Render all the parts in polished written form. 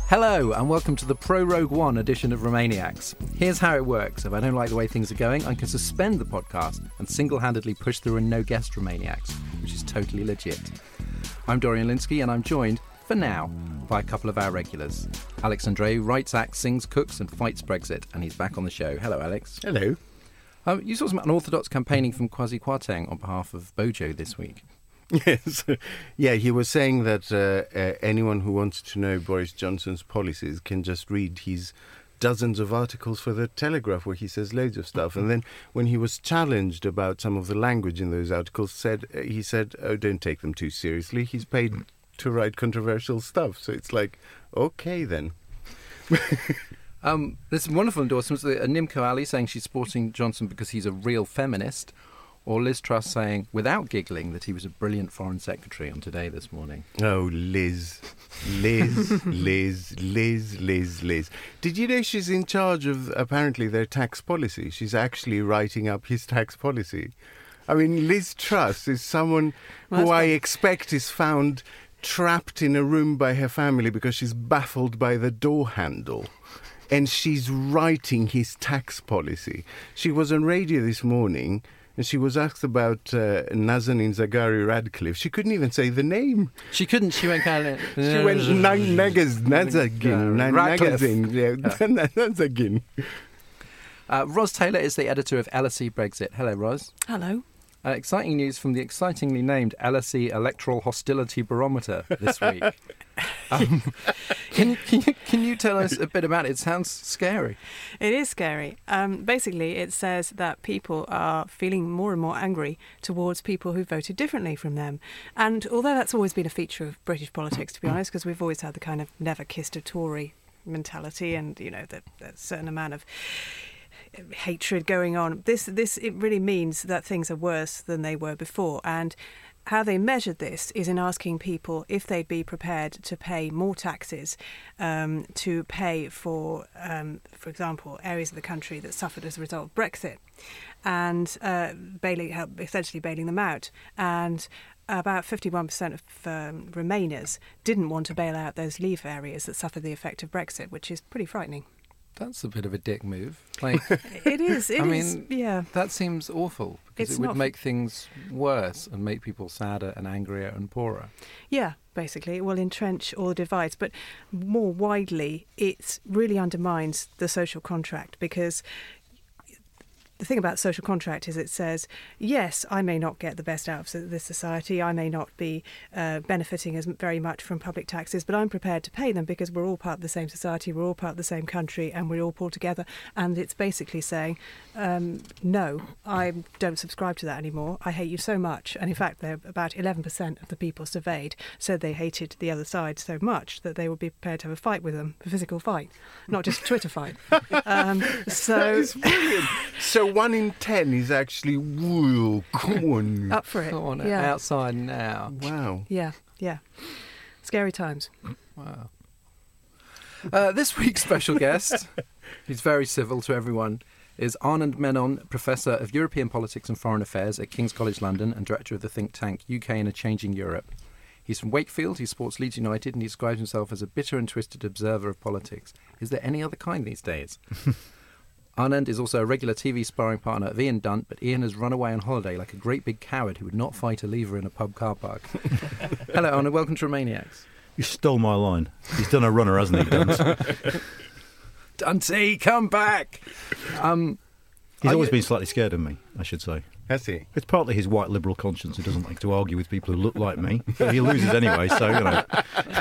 Hello and welcome to the Pro Rogue One edition of Romaniacs. Here's how it works. If I don't like the way things are going, I can suspend the podcast and single-handedly push through a no-guest Romaniacs, which is totally legit. I'm Dorian Linsky and I'm joined, for now, by a couple of our regulars. Alex Andreou writes, acts, sings, cooks and fights Brexit, and he's back on the show. Hello, Alex. Hello. You saw some unorthodox campaigning from Kwasi Kwarteng on behalf of Bojo this week. Yes. Yeah, he was saying that anyone who wants to know Boris Johnson's policies can just read his dozens of articles for The Telegraph where he says loads of stuff. And then when he was challenged about some of the language in those articles, he said, oh, don't take them too seriously. He's paid to write controversial stuff. So it's like, okay, then. There's some wonderful endorsements. Nimco Ali saying she's supporting Johnson because he's a real feminist. Or Liz Truss saying, without giggling, that he was a brilliant foreign secretary on Today this morning. Oh, Liz. Liz. Did you know she's in charge of, apparently, their tax policy? She's actually writing up his tax policy. I mean, Liz Truss is someone who I expect is found trapped in a room by her family because she's baffled by the door handle. And she's writing his tax policy. She was on radio this morning and she was asked about Nazanin Zaghari-Ratcliffe. She couldn't even say the name. She couldn't. She went kind of... She went Nazagin. Ros Taylor is the editor of LSE Brexit. Hello, Ros. Hello. Exciting news from the excitingly named LSE Electoral Hostility Barometer this week. Can you tell us a bit about it? It sounds scary. It is scary. Basically, it says that people are feeling more and more angry towards people who voted differently from them. And although that's always been a feature of British politics, to be honest, because we've always had the kind of never kissed a Tory mentality and, you know, that certain amount of hatred going on. This it really means that things are worse than they were before. And how they measured this is in asking people if they'd be prepared to pay more taxes to pay for example, areas of the country that suffered as a result of Brexit, and essentially bailing them out. And about 51% of Remainers didn't want to bail out those Leave areas that suffered the effect of Brexit, which is pretty frightening. That's a bit of a dick move. Like, It is. I mean, yeah. That seems awful because it would make things worse and make people sadder and angrier and poorer. Yeah, basically. It will entrench all the divides. But more widely, it really undermines the social contract, because the thing about social contract is it says, yes, I may not get the best out of this society, I may not be benefiting as very much from public taxes, but I'm prepared to pay them because we're all part of the same society, we're all part of the same country, and we're all pulled together. And it's basically saying, no, I don't subscribe to that anymore. I hate you so much. And in fact, they're about 11% of the people surveyed said they hated the other side so much that they would be prepared to have a fight with them, a physical fight, not just a Twitter fight. That is brilliant. So 1 in 10 is actually, whoa, come on. Up for it. Come on, Yeah. outside now. Wow. Yeah. Scary times. Wow. This week's special guest, he's very civil to everyone, is Anand Menon, Professor of European Politics and Foreign Affairs at King's College London and Director of the think tank UK in a Changing Europe. He's from Wakefield, he supports Leeds United, and he describes himself as a bitter and twisted observer of politics. Is there any other kind these days? Anand is also a regular TV sparring partner of Ian Dunt, but Ian has run away on holiday like a great big coward who would not fight a lever in a pub car park. Hello, Anand. Welcome to Romaniacs. You stole my line. He's done a runner, hasn't he, Dunt? Dunty, come back! He's always been slightly scared of me, I should say. Has he? It's partly his white liberal conscience who doesn't like to argue with people who look like me, but he loses anyway, so, you know.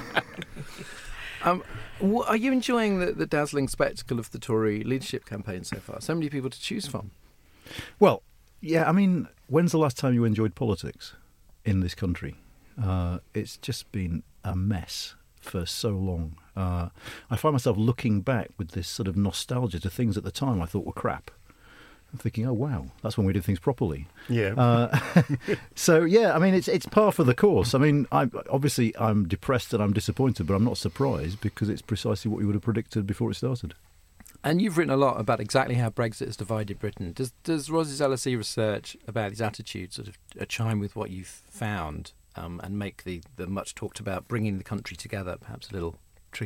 Are you enjoying the dazzling spectacle of the Tory leadership campaign so far? So many people to choose from. Well, yeah, I mean, when's the last time you enjoyed politics in this country? It's just been a mess for so long. I find myself looking back with this sort of nostalgia to things at the time I thought were crap. I'm thinking, oh, wow, that's when we did things properly. Yeah. So, yeah, I mean, it's par for the course. I mean, I'm depressed and I'm disappointed, but I'm not surprised because it's precisely what we would have predicted before it started. And you've written a lot about exactly how Brexit has divided Britain. Does Ros's LSE research about these attitudes sort of chime with what you've found and make the much talked about bringing the country together perhaps a little tricky?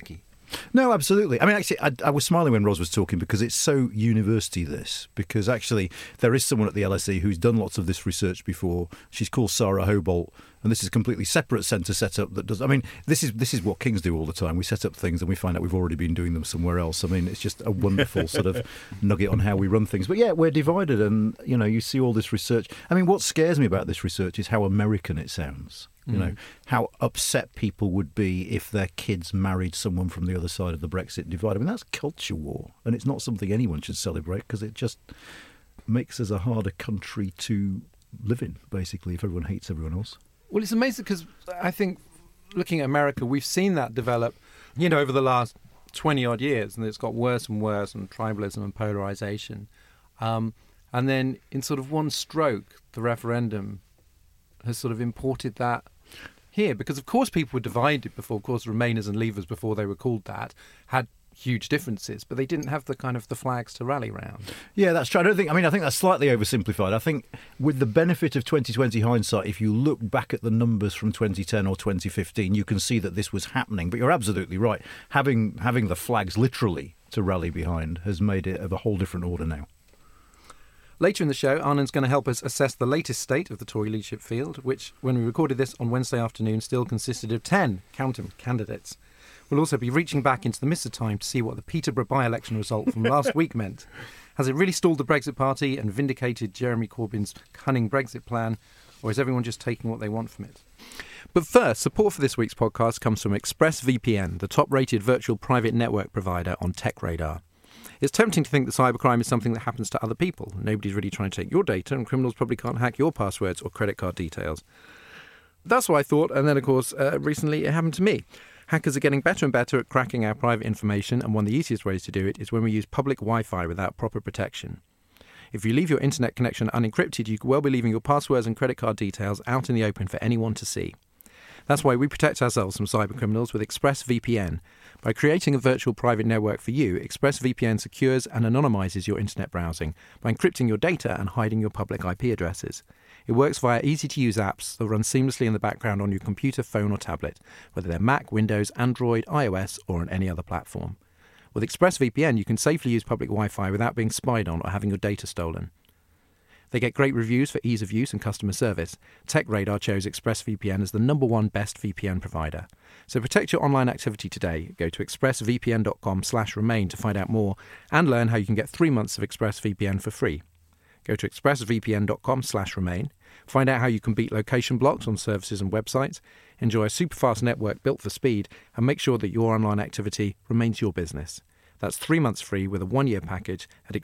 No, absolutely. I mean, actually, I was smiling when Ros was talking because it's so university this. Because actually, there is someone at the LSE who's done lots of this research before. She's called Sarah Hobolt, and this is a completely separate centre setup that does. I mean, this is what Kings do all the time. We set up things and we find out we've already been doing them somewhere else. I mean, it's just a wonderful sort of nugget on how we run things. But yeah, we're divided, and you see all this research. I mean, what scares me about this research is how American it sounds. You know, how upset people would be if their kids married someone from the other side of the Brexit divide. I mean, that's culture war, and it's not something anyone should celebrate because it just makes us a harder country to live in, basically, if everyone hates everyone else. Well, it's amazing because I think looking at America, we've seen that develop, over the last 20-odd years, and it's got worse and worse, and tribalism and polarisation. And then in sort of one stroke, the referendum has sort of imported that here, because of course people were divided before. Of course, Remainers and Leavers, before they were called that, had huge differences, but they didn't have the kind of the flags to rally round. Yeah, that's true. I think that's slightly oversimplified. I think with the benefit of 2020 hindsight, if you look back at the numbers from 2010 or 2015, you can see that this was happening. But you're absolutely right. Having the flags literally to rally behind has made it of a whole different order now. Later in the show, Arnon's going to help us assess the latest state of the Tory leadership field, which, when we recorded this on Wednesday afternoon, still consisted of 10, count 'em, candidates. We'll also be reaching back into the mist of time to see what the Peterborough by-election result from last week meant. Has it really stalled the Brexit Party and vindicated Jeremy Corbyn's cunning Brexit plan, or is everyone just taking what they want from it? But first, support for this week's podcast comes from ExpressVPN, the top-rated virtual private network provider on TechRadar. It's tempting to think that cybercrime is something that happens to other people. Nobody's really trying to take your data, and criminals probably can't hack your passwords or credit card details. That's what I thought, and then, of course, recently it happened to me. Hackers are getting better and better at cracking our private information, and one of the easiest ways to do it is when we use public Wi-Fi without proper protection. If you leave your internet connection unencrypted, you could well be leaving your passwords and credit card details out in the open for anyone to see. That's why we protect ourselves from cybercriminals with ExpressVPN. By creating a virtual private network for you, ExpressVPN secures and anonymizes your internet browsing by encrypting your data and hiding your public IP addresses. It works via easy-to-use apps that run seamlessly in the background on your computer, phone or tablet, whether they're Mac, Windows, Android, iOS or on any other platform. With ExpressVPN, you can safely use public Wi-Fi without being spied on or having your data stolen. They get great reviews for ease of use and customer service. TechRadar chose ExpressVPN as the #1 best VPN provider. So protect your online activity today. Go to expressvpn.com/remain to find out more and learn how you can get 3 months of ExpressVPN for free. Go to expressvpn.com/remain. Find out how you can beat location blocks on services and websites. Enjoy a super fast network built for speed and make sure that your online activity remains your business. That's 3 months free with a 1-year package at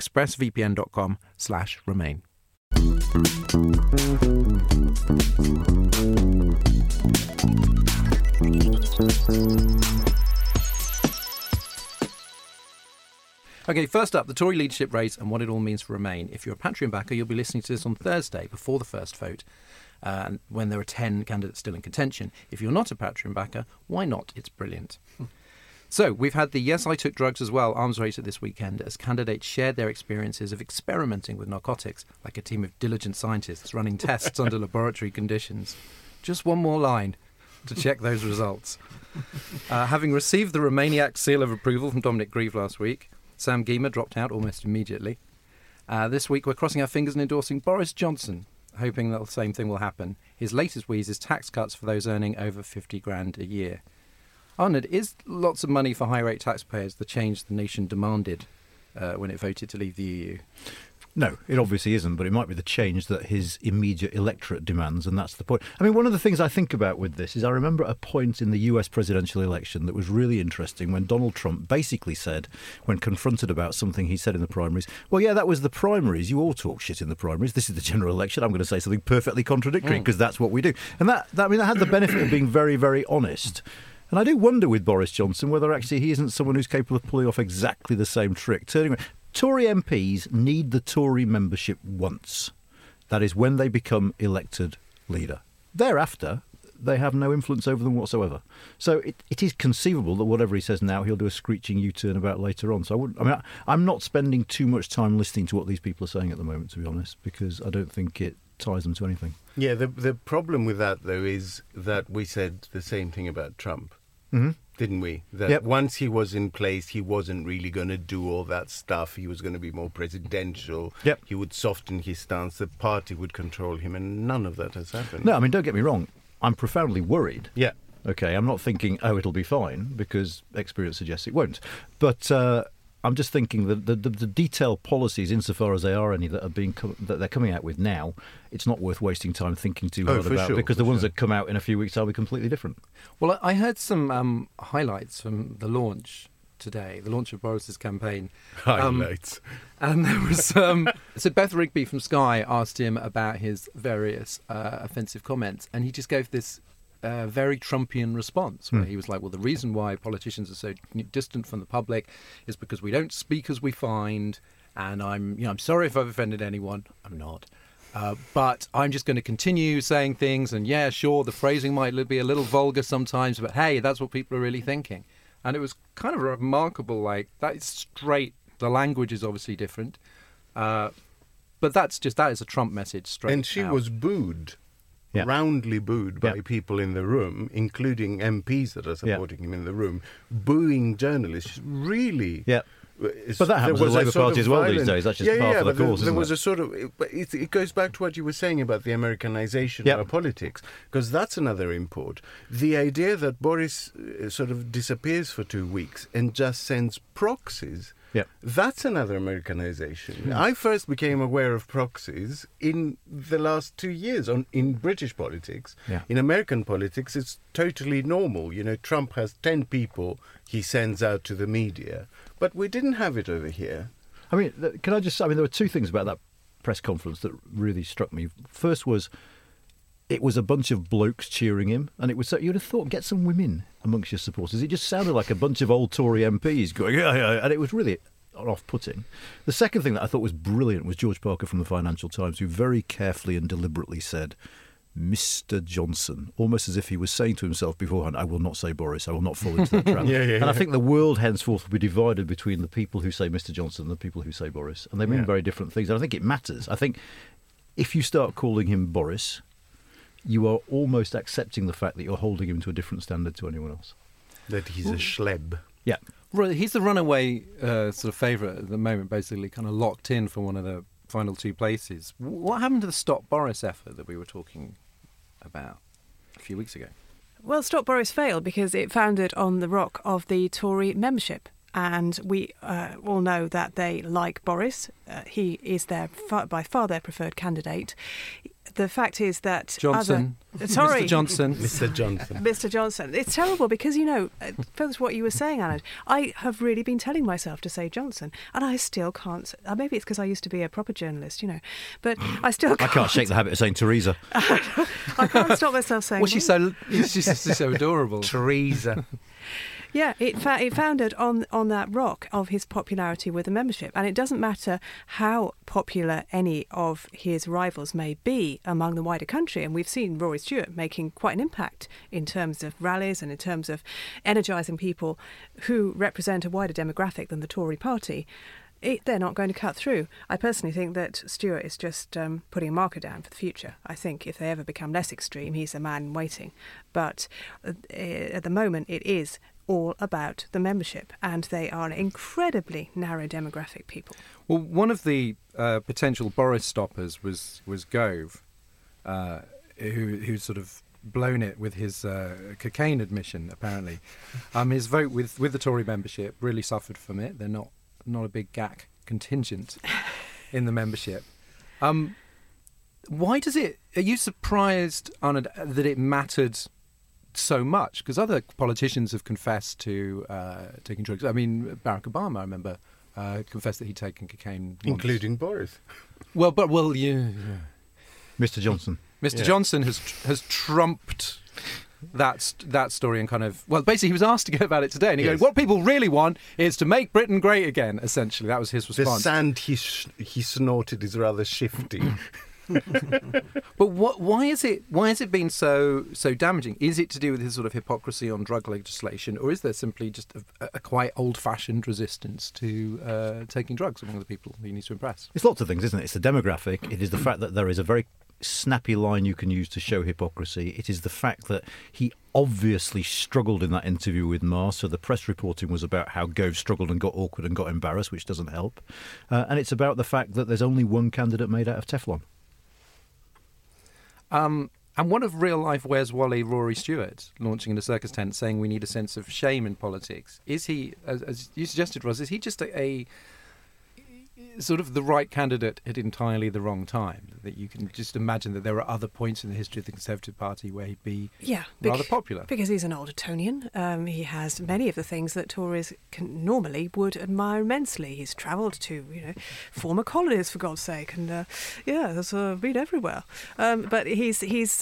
expressvpn.com/remain. Okay, first up, the Tory leadership race and what it all means for Remain. If you're a Patreon backer, you'll be listening to this on Thursday before the first vote, when there are 10 candidates still in contention. If you're not a Patreon backer, why not? It's brilliant. So, we've had the Yes, I Took Drugs as well arms race at this weekend as candidates shared their experiences of experimenting with narcotics like a team of diligent scientists running tests under laboratory conditions. Just one more line to check those results. Having received the Remainiac seal of approval from Dominic Grieve last week, Sam Gyimah dropped out almost immediately. This week we're crossing our fingers and endorsing Boris Johnson, hoping that the same thing will happen. His latest wheeze is tax cuts for those earning over 50 grand a year. Arnold, is lots of money for high-rate taxpayers the change the nation demanded when it voted to leave the EU? No, it obviously isn't, but it might be the change that his immediate electorate demands, and that's the point. I mean, one of the things I think about with this is I remember a point in the US presidential election that was really interesting when Donald Trump basically said, when confronted about something he said in the primaries, well, yeah, that was the primaries. You all talk shit in the primaries. This is the general election. I'm going to say something perfectly contradictory because that's what we do. And that had the benefit of being very, very honest. And I do wonder with Boris Johnson whether actually he isn't someone who's capable of pulling off exactly the same trick. Tory MPs need the Tory membership once. That is when they become elected leader. Thereafter, they have no influence over them whatsoever. So it is conceivable that whatever he says now, he'll do a screeching U-turn about later on. So I'm not spending too much time listening to what these people are saying at the moment, to be honest, because I don't think it ties them to anything. Yeah, the problem with that, though, is that we said the same thing about Trump. Mm-hmm. didn't we? That once he was in place, he wasn't really going to do all that stuff. He was going to be more presidential. Yep. He would soften his stance. The party would control him, and none of that has happened. No, I mean, don't get me wrong. I'm profoundly worried. Yeah. Okay, I'm not thinking, oh, it'll be fine, because experience suggests it won't. But I'm just thinking that the detailed policies, insofar as they are any, that they're coming out with now, it's not worth wasting time thinking too hard about, because the ones that come out in a few weeks will be completely different. Well, I heard some highlights from the launch today, the launch of Boris's campaign. Highlights. And there was so Beth Rigby from Sky asked him about his various offensive comments, and he just gave this very Trumpian response, where he was like, well, the reason why politicians are so distant from the public is because we don't speak as we find, and I'm sorry if I've offended anyone. I'm not. But I'm just going to continue saying things, and yeah, sure, the phrasing might be a little vulgar sometimes, but hey, that's what people are really thinking. And it was kind of remarkable, like, that is straight. The language is obviously different. But that is a Trump message straight And she out. was booed. Yeah. Roundly booed by people in the room, including MPs that are supporting him in the room, booing journalists. Really? Yeah. But that happens with the Labour Party as well these days. That's just part of the course, there isn't was it? a sort of... It goes back to what you were saying about the Americanization of our politics, because that's another import. The idea that Boris sort of disappears for 2 weeks and just sends proxies... Yeah. That's another Americanization. I first became aware of proxies in the last 2 years in British politics. Yeah. In American politics, it's totally normal. You know, Trump has 10 people he sends out to the media. But we didn't have it over here. I mean, can I just say, there were two things about that press conference that really struck me. First was, it was a bunch of blokes cheering him, and it was so, you'd have thought, get some women amongst your supporters. It just sounded like a bunch of old Tory MPs going, yeah, and it was really off-putting. The second thing that I thought was brilliant was George Parker from the Financial Times, who very carefully and deliberately said, Mr. Johnson, almost as if he was saying to himself beforehand, I will not say Boris, I will not fall into that trap. And I think the world henceforth will be divided between the people who say Mr. Johnson and the people who say Boris, and they mean very different things. And I think it matters. I think if you start calling him Boris, you are almost accepting the fact that you're holding him to a different standard to anyone else. That he's a schleb. Yeah. Right, he's the runaway sort of favourite at the moment, basically kind of locked in for one of the final two places. What happened to the Stop Boris effort that we were talking about a few weeks ago? Well, Stop Boris failed because it founded on the rock of the Tory membership. And we all know that they like Boris. He is by far their preferred candidate. The fact is that Johnson. Sorry. Mr. Johnson. Mr. Johnson. Mr. Johnson. It's terrible because, that's what you were saying, Anna. I have really been telling myself to say Johnson, and I still can't. Maybe it's because I used to be a proper journalist, but I still can't. I can't shake the habit of saying Theresa. I can't stop myself saying. Well, she's so adorable. Theresa. Yeah, it founded on that rock of his popularity with the membership. And it doesn't matter how popular any of his rivals may be among the wider country. And we've seen Rory Stewart making quite an impact in terms of rallies and in terms of energising people who represent a wider demographic than the Tory party. They're not going to cut through. I personally think that Stewart is just putting a marker down for the future. I think if they ever become less extreme, he's a man in waiting. But at the moment, it is all about the membership, and they are an incredibly narrow demographic people. Well, one of the potential Boris stoppers was Gove, who's sort of blown it with his cocaine admission, apparently. His vote with the Tory membership really suffered from it. They're not a big GAC contingent in the membership. Why does it... Are you surprised, Anna, that it mattered so much? Because other politicians have confessed to taking drugs. I mean, Barack Obama, I remember, confessed that he'd taken cocaine once. Including Boris. Well, yeah. Mr. Johnson. Mr. Johnson has trumped that story and kind of... Well, basically, he was asked to go about it today, and he goes, what people really want is to make Britain great again, essentially. That was his response. The sand he snorted is rather shifty. But why is it been so damaging? Is it to do with his sort of hypocrisy on drug legislation, or is there simply just a quite old-fashioned resistance to taking drugs among the people he needs to impress? It's lots of things, isn't it? It's the demographic. It is the fact that there is a very snappy line you can use to show hypocrisy. It is the fact that he obviously struggled in that interview with Marr, so the press reporting was about how Gove struggled and got awkward and got embarrassed, which doesn't help. And it's about the fact that there's only one candidate made out of Teflon. And one of real life Where's Wally, Rory Stewart, launching in a circus tent saying we need a sense of shame in politics. Is he, as you suggested, Ros, is he just a sort of the right candidate at entirely the wrong time? That you can just imagine that there are other points in the history of the Conservative Party where he'd be rather popular. Because he's an old Etonian. He has many of the things that Tories normally would admire immensely. He's travelled to, former colonies, for God's sake, and has been everywhere. But he's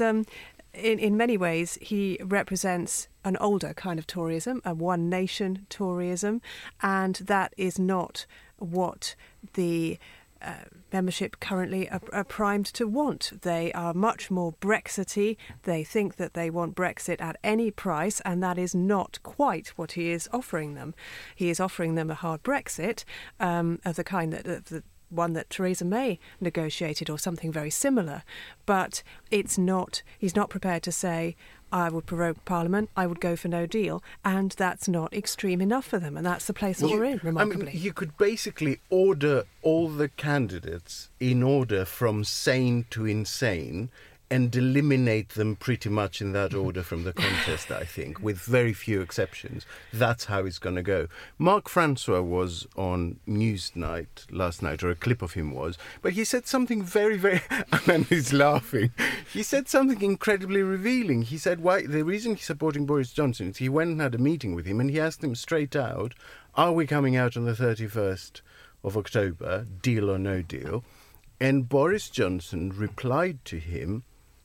in many ways, he represents an older kind of Toryism, a one nation Toryism, and that is not what the membership currently are primed to want. They are much more Brexity. They think that they want Brexit at any price, and that is not quite what he is offering them. He is offering them a hard Brexit of the kind that one that Theresa May negotiated, or something very similar. But he's not prepared to say, I would prorogue Parliament, I would go for no deal, and that's not extreme enough for them, and that's the place that we're in, remarkably. You could basically order all the candidates in order from sane to insane and eliminate them pretty much in that order from the contest, I think, with very few exceptions. That's how it's going to go. Mark Francois was on Newsnight last night, or a clip of him was, but he said something very, very... and he's laughing. He said something incredibly revealing. He said the reason he's supporting Boris Johnson is he went and had a meeting with him, and he asked him straight out, are we coming out on the 31st of October, deal or no deal? And Boris Johnson replied to him,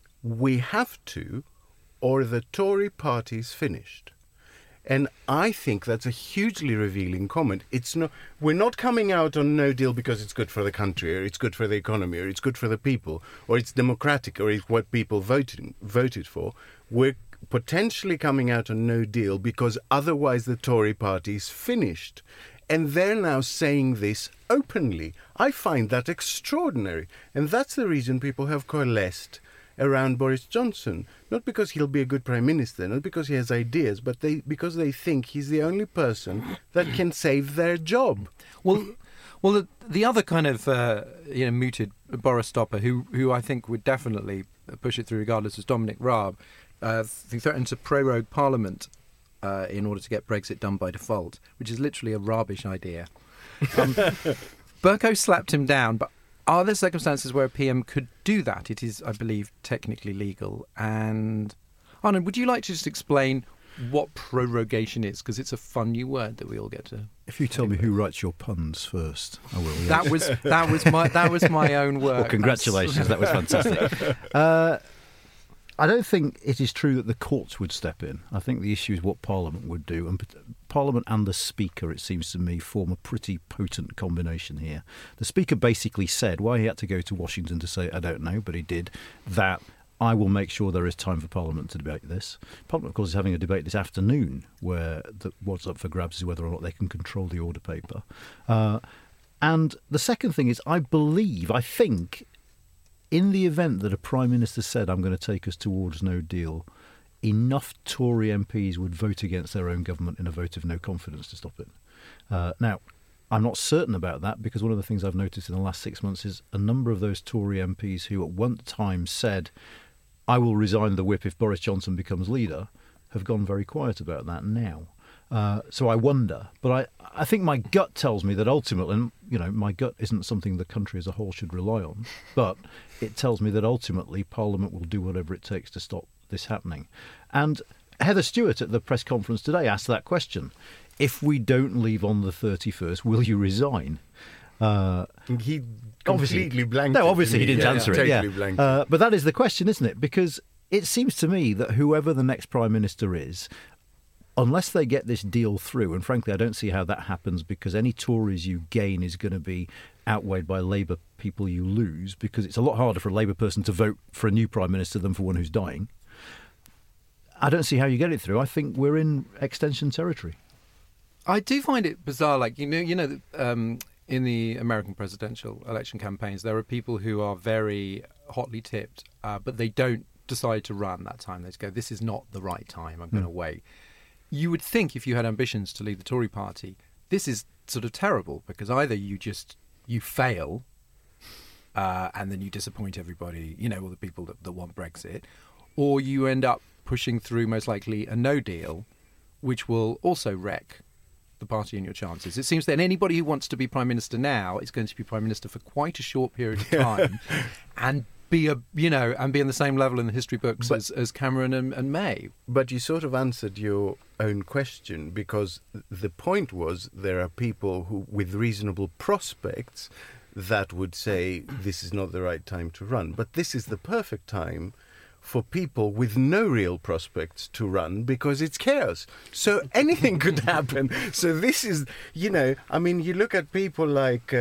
we have to, or the Tory party's finished. And I think that's a hugely revealing comment. We're not coming out on no deal because it's good for the country, or it's good for the economy, or it's good for the people, or it's democratic, or it's what people voted for. We're potentially coming out on no deal because otherwise the Tory party's finished. And they're now saying this openly. I find that extraordinary. And that's the reason people have coalesced around Boris Johnson, not because he'll be a good prime minister, not because he has ideas, but because they think he's the only person that can save their job. Well, the other kind of mooted Boris stopper, who I think would definitely push it through regardless, is Dominic Raab. He threatened to prorogue Parliament in order to get Brexit done by default, which is literally a Raabish idea. Bercow slapped him down, but are there circumstances where a PM could do that? It is, I believe, technically legal. And Anand, would you like to just explain what prorogation is? Because it's a fun new word that we all get to. If you tell me who writes your puns first, I will. Yes. That was my own work. Well, congratulations, that was fantastic. I don't think it is true that the courts would step in. I think the issue is what Parliament would do. And Parliament and the Speaker, it seems to me, form a pretty potent combination here. The Speaker basically said, why he had to go to Washington to say, I don't know, but he did, that I will make sure there is time for Parliament to debate this. Parliament, of course, is having a debate this afternoon where what's up for grabs is whether or not they can control the order paper. And the second thing is, I think, in the event that a Prime Minister said, I'm going to take us towards no deal, enough Tory MPs would vote against their own government in a vote of no confidence to stop it. Now, I'm not certain about that because one of the things I've noticed in the last 6 months is a number of those Tory MPs who at one time said, I will resign the whip if Boris Johnson becomes leader, have gone very quiet about that now. So I wonder, but I think my gut tells me that ultimately, and my gut isn't something the country as a whole should rely on, but it tells me that ultimately Parliament will do whatever it takes to stop this happening. And Heather Stewart at the press conference today asked that question. If we don't leave on the 31st, will you resign? He completely blanked. No, obviously he didn't answer it. Totally blanked. But that is the question, isn't it? Because it seems to me that whoever the next Prime Minister is, unless they get this deal through, and frankly I don't see how that happens because any Tories you gain is going to be outweighed by Labour people you lose, because it's a lot harder for a Labour person to vote for a new Prime Minister than for one who's dying. I don't see how you get it through. I think we're in extension territory. I do find it bizarre, like, in the American presidential election campaigns, there are people who are very hotly tipped, but they don't decide to run that time. They just go, this is not the right time, I'm going to wait. You would think if you had ambitions to lead the Tory party, this is sort of terrible, because either you fail and then you disappoint everybody, all the people that want Brexit, or you end up pushing through most likely a no deal, which will also wreck the party and your chances. It seems that anybody who wants to be Prime Minister now is going to be Prime Minister for quite a short period of time and be and be on the same level in the history books as Cameron and May. But you sort of answered your own question, because the point was there are people who, with reasonable prospects, that would say this is not the right time to run. But this is the perfect time for people with no real prospects to run, because it's chaos. So anything could happen. So this is, you look at people like...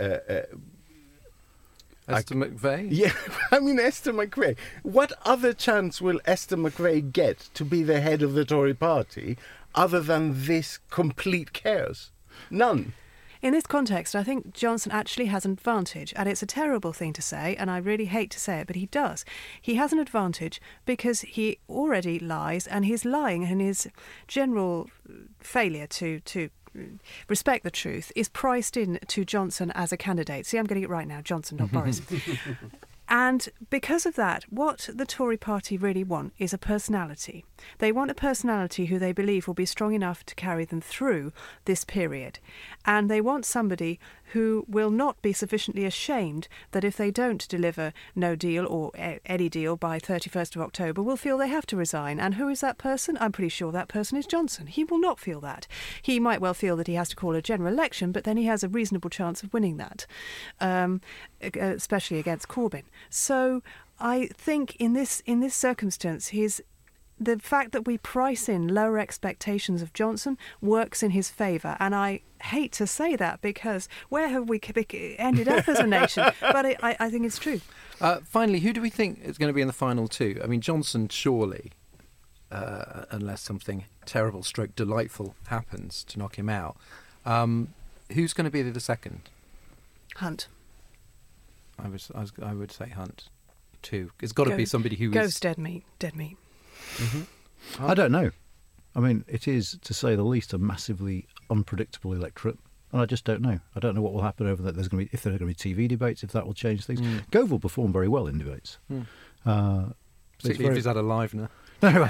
Esther McVey? Yeah, Esther McVey. What other chance will Esther McVey get to be the head of the Tory party other than this complete chaos? None. In this context, I think Johnson actually has an advantage, and it's a terrible thing to say, and I really hate to say it, but he does. He has an advantage because he already lies, and his lying and his general failure to respect the truth is priced in to Johnson as a candidate. See, I'm getting it right now, Johnson, not Boris. And because of that, what the Tory party really want is a personality. They want a personality who they believe will be strong enough to carry them through this period. And they want somebody who will not be sufficiently ashamed that if they don't deliver no deal or any deal by 31st of October, will feel they have to resign. And who is that person? I'm pretty sure that person is Johnson. He will not feel that. He might well feel that he has to call a general election, but then he has a reasonable chance of winning that, especially against Corbyn. So I think in this circumstance, the fact that we price in lower expectations of Johnson works in his favour. And I hate to say that, because where have we ended up as a nation? But I think it's true. Finally, who do we think is going to be in the final two? I mean, Johnson, surely, unless something terrible / delightful happens to knock him out. Who's going to be the second? Hunt. I would say Hunt too. It's got to be somebody who goes dead meat. Mm-hmm. I don't know. I mean, it is, to say the least, a massively unpredictable electorate, and I just don't know. I don't know what will happen over that. If there are going to be TV debates, if that will change things. Gove will perform very well in debates. Particularly if he's had a livener. No,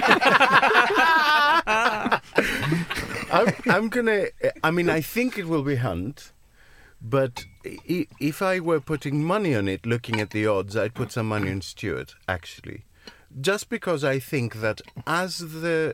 I'm gonna. I think it will be Hunt. But if I were putting money on it, looking at the odds, I'd put some money on Stewart, actually. Just because I think that as the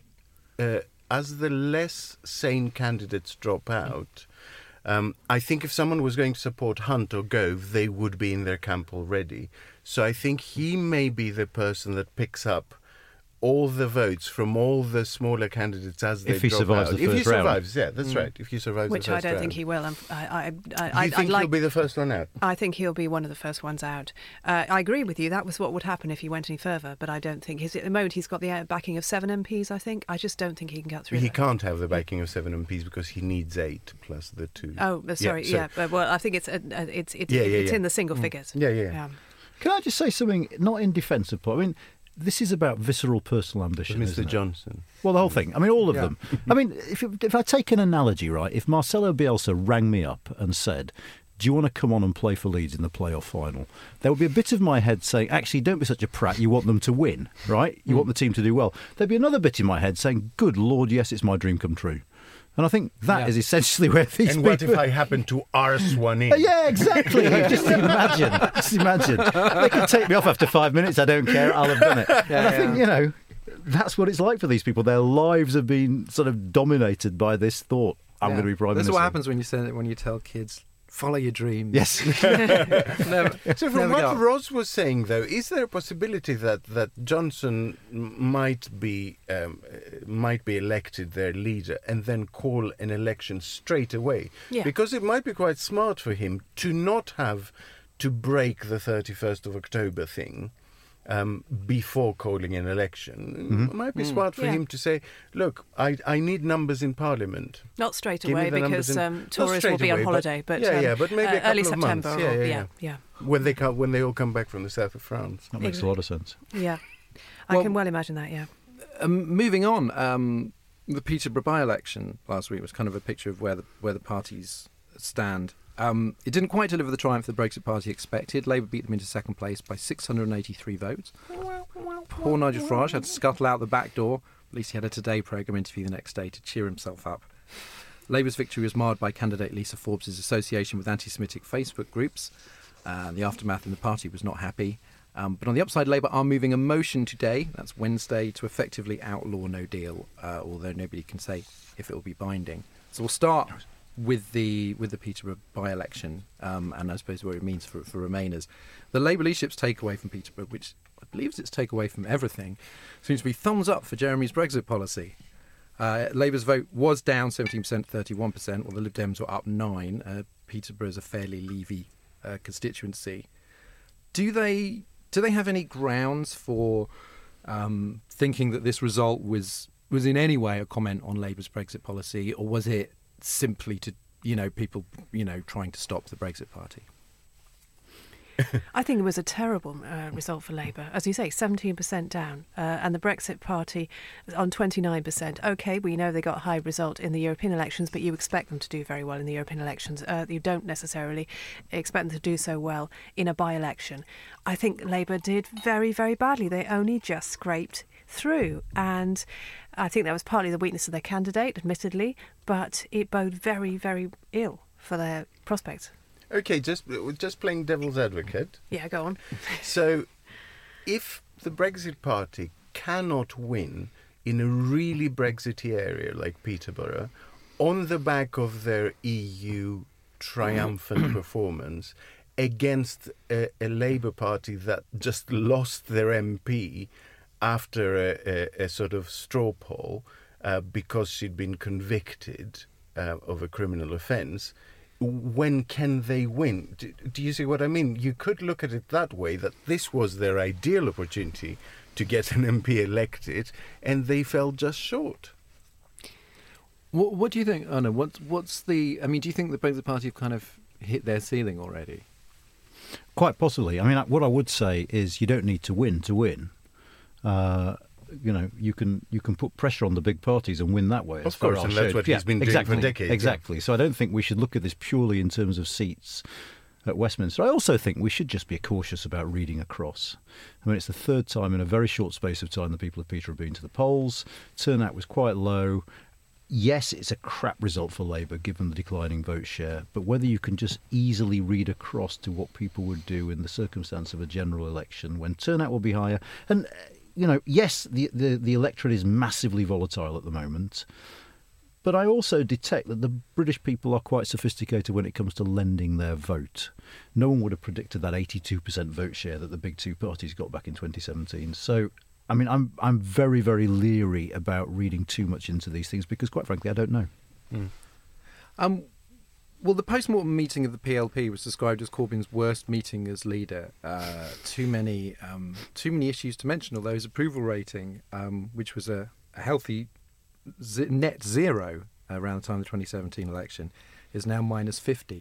less sane candidates drop out, I think if someone was going to support Hunt or Gove, they would be in their camp already. So I think he may be the person that picks up all the votes from all the smaller candidates as they drop out. If he survives the first round. If he survives, yeah, that's right. If he survives Which the first round. I don't think he will. You think he'll be the first one out? I think he'll be one of the first ones out. I agree with you. That was what would happen if he went any further, but I don't think... At the moment, he's got the backing of 7 MPs, I think. I just don't think he can get through. He can't have the backing of 7 MPs because he needs 8 plus the 2. Oh, sorry, yeah. Well, I think it's in the single figures. Yeah. Can I just say something, not in defence of... this is about visceral personal ambition, Mr. isn't it? Johnson. Well, the whole thing. All of them. If I take an analogy, right, if Marcelo Bielsa rang me up and said, do you want to come on and play for Leeds in the playoff final? There would be a bit of my head saying, actually, don't be such a prat, you want them to win, right? You want the team to do well. There'd be another bit in my head saying, good Lord, yes, it's my dream come true. And I think that is essentially where these And people... what if I happen to arse one in? Yeah, exactly. Just imagine. They can take me off after 5 minutes. I don't care. I'll have done it. I think, that's what it's like for these people. Their lives have been sort of dominated by this thought. I'm going to be Prime Minister. That's what happens when you tell kids, follow your dreams. Yes. So from what Ros was saying, though, is there a possibility that Johnson might be elected their leader and then call an election straight away? Yeah. Because it might be quite smart for him to not have to break the 31st of October thing. before calling an election. It might be smart for him to say, look, I need numbers in Parliament. Not straight Give me away the numbers because Not Tories straight will be away, on holiday, but but maybe a couple early of September. months. Yeah. When they all come back from the south of France. That makes a lot of sense. Yeah. I Well- can well imagine that, yeah. Moving on, the Peterborough by-election last week was kind of a picture of where the parties stand. It didn't quite deliver the triumph the Brexit Party expected. Labour beat them into second place by 683 votes. Poor Nigel Farage had to scuttle out the back door. At least he had a Today programme interview the next day to cheer himself up. Labour's victory was marred by candidate Lisa Forbes' association with anti-Semitic Facebook groups. The aftermath in the party was not happy. But on the upside, Labour are moving a motion today, that's Wednesday, to effectively outlaw no deal, although nobody can say if it will be binding. So we'll start with the Peterborough by-election, and I suppose what it means for Remainers. The Labour leadership's takeaway from Peterborough, which I believe is its takeaway from everything, seems to be thumbs up for Jeremy's Brexit policy. Labour's vote was down 17%, 31%, while the Lib Dems were up 9%. Peterborough is a fairly Levy constituency. Do they have any grounds for thinking that this result was in any way a comment on Labour's Brexit policy, or was it simply to people trying to stop the Brexit Party? I think it was a terrible result for Labour. As you say, 17% down, and the Brexit Party on 29%. OK, we know they got a high result in the European elections, but you expect them to do very well in the European elections. You don't necessarily expect them to do so well in a by-election. I think Labour did very, very badly. They only just scraped through, and I think that was partly the weakness of their candidate, admittedly, but it bode very, very ill for their prospects. Okay, just playing devil's advocate. Yeah, go on. So, if the Brexit Party cannot win in a really Brexity area like Peterborough, on the back of their EU triumphant performance against a Labour Party that just lost their MP after a sort of straw poll because she'd been convicted of a criminal offence, when can they win? Do you see what I mean? You could look at it that way, that this was their ideal opportunity to get an MP elected, and they fell just short. What do you think, Anna? What's the... I mean, do you think the Brexit Party have kind of hit their ceiling already? Quite possibly. I mean, what I would say is you don't need to win to win. You can put pressure on the big parties and win that way. Of course, and that's what he's been doing for decades. Exactly. So I don't think we should look at this purely in terms of seats at Westminster. I also think we should just be cautious about reading across. I mean, it's the third time in a very short space of time the people of Peterborough have been to the polls. Turnout was quite low. Yes, it's a crap result for Labour given the declining vote share, but whether you can just easily read across to what people would do in the circumstance of a general election when turnout will be higher. And yes, the electorate is massively volatile at the moment, but I also detect that the British people are quite sophisticated when it comes to lending their vote. No one would have predicted that 82% vote share that the big two parties got back in 2017. So, I mean, I'm very, very leery about reading too much into these things because, quite frankly, I don't know. Well, the post-mortem meeting of the PLP was described as Corbyn's worst meeting as leader. Too many issues to mention, although his approval rating, which was a healthy net zero around the time of the 2017 election, is now minus 50.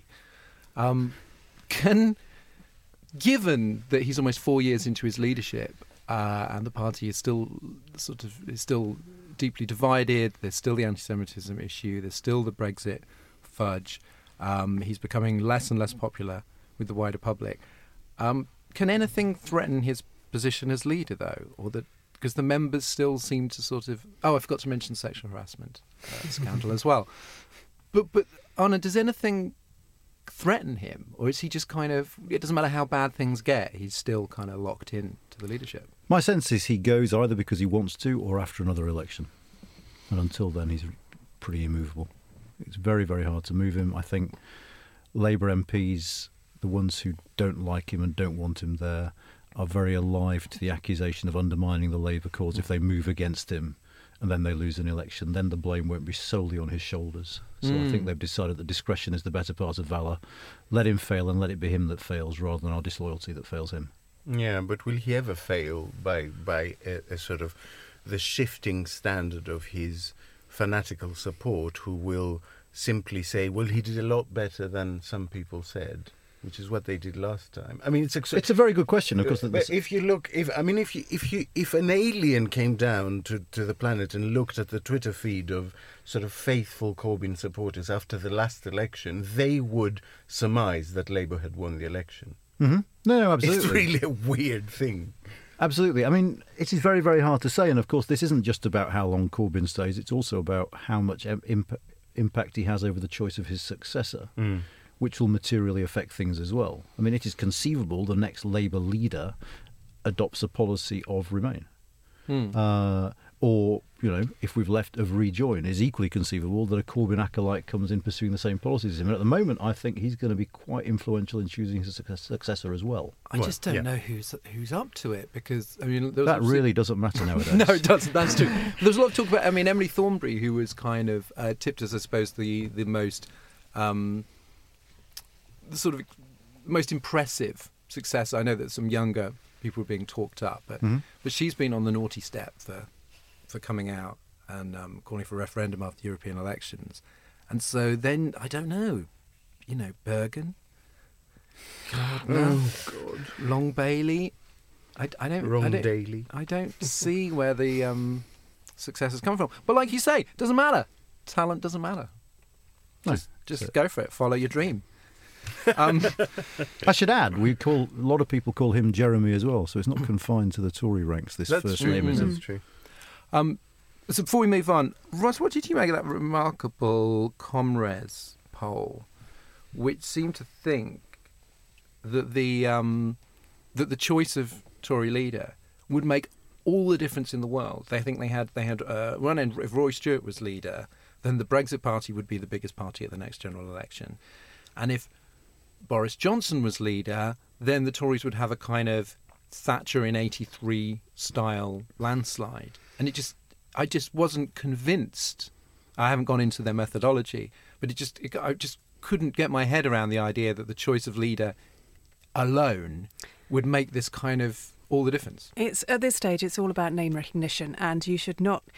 Given that he's almost 4 years into his leadership, and the party is still deeply divided, there's still the anti-Semitism issue, there's still the Brexit fudge. He's becoming less and less popular with the wider public. Can anything threaten his position as leader, though, because the members still seem to sort of... Oh, I forgot to mention sexual harassment scandal as well. But Anna, does anything threaten him, or is he just kind of... It doesn't matter how bad things get, he's still kind of locked in to the leadership? My sense is he goes either because he wants to or after another election. And until then, he's pretty immovable. It's very, very hard to move him. I think Labour MPs, the ones who don't like him and don't want him there, are very alive to the accusation of undermining the Labour cause if they move against him and then they lose an election. Then the blame won't be solely on his shoulders. So I think they've decided that discretion is the better part of valour. Let him fail and let it be him that fails rather than our disloyalty that fails him. Yeah, but will he ever fail by a sort of the shifting standard of his fanatical support, who will simply say, well, he did a lot better than some people said, which is what they did last time. I mean, It's a very good question, of course. But if you look, if an alien came down to the planet and looked at the Twitter feed of sort of faithful Corbyn supporters after the last election, they would surmise that Labour had won the election. Mm-hmm. No, absolutely. It's really a weird thing. Absolutely. I mean, it is very, very hard to say. And of course, this isn't just about how long Corbyn stays. It's also about how much impact he has over the choice of his successor, which will materially affect things as well. I mean, it is conceivable the next Labour leader adopts a policy of Remain. Or, you know, if we've left, of Rejoin. It's equally conceivable that a Corbyn acolyte comes in pursuing the same policies as him. And at the moment, I think he's going to be quite influential in choosing his successor as well. I just don't know who's up to it, because, I mean... That really doesn't matter nowadays. No, it doesn't. That's true. There's a lot of talk about, I mean, Emily Thornberry, who was kind of tipped as, I suppose, the most... the sort of most impressive success. I know that some younger people are being talked up, but she's been on the naughty step for coming out and calling for a referendum after the European elections. And so then, I don't know, you know, Bergen, Gardner, Long Bailey. I don't see where the success has come from. But like you say, doesn't matter. Talent doesn't matter. Just go for it. Follow your dream. I should add, a lot of people call him Jeremy as well, so it's not confined to the Tory ranks. This first name is That's true. So before we move on, Ross, what did you make of that remarkable Comres poll, which seemed to think that the choice of Tory leader would make all the difference in the world? They think they had one end. If Roy Stewart was leader, then the Brexit Party would be the biggest party at the next general election, and if Boris Johnson was leader, then the Tories would have a kind of Thatcher in '83 style landslide. And I just wasn't convinced. I haven't gone into their methodology, but I just couldn't get my head around the idea that the choice of leader alone would make this kind of all the difference. It's at this stage, it's all about name recognition, and you should not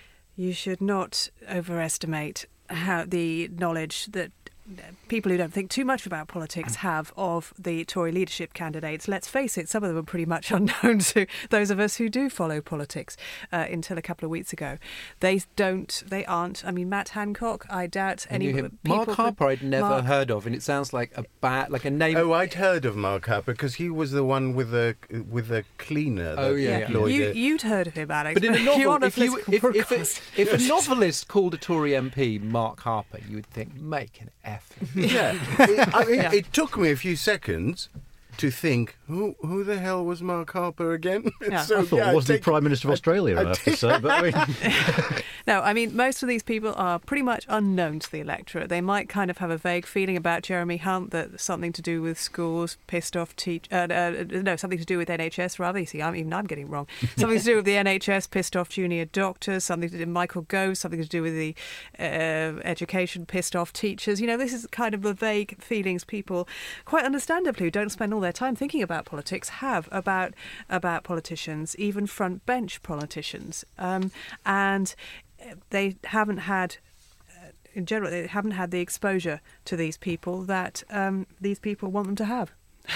overestimate how the knowledge that people who don't think too much about politics have of the Tory leadership candidates. Let's face it, some of them are pretty much unknown to those of us who do follow politics until a couple of weeks ago. They aren't. I mean, Matt Hancock, I doubt any people... Mark Harper I'd never heard of, and it sounds like a name... Oh, I'd heard of Mark Harper, because he was the one with the cleaner. Oh, yeah. You'd heard of him, Alex. But in a novel, if a novelist novelist called a Tory MP Mark Harper, you would think, make an effort. Yeah, it took me a few seconds to think, who the hell was Mark Harper again? Yeah. I thought, wasn't he Prime Minister of Australia, I have to say. But, I mean... No, I mean, most of these people are pretty much unknown to the electorate. They might kind of have a vague feeling about Jeremy Hunt, that something to do with schools, pissed off something to do with NHS, rather. You see, I'm getting it wrong. Something to do with the NHS, pissed off junior doctors, something to do with Michael Gove, something to do with the education, pissed off teachers. You know, this is kind of the vague feelings people, quite understandably, who don't spend all their time thinking about politics, have about politicians, even front bench politicians. And they haven't had, in general, they haven't had the exposure to these people that these people want them to have.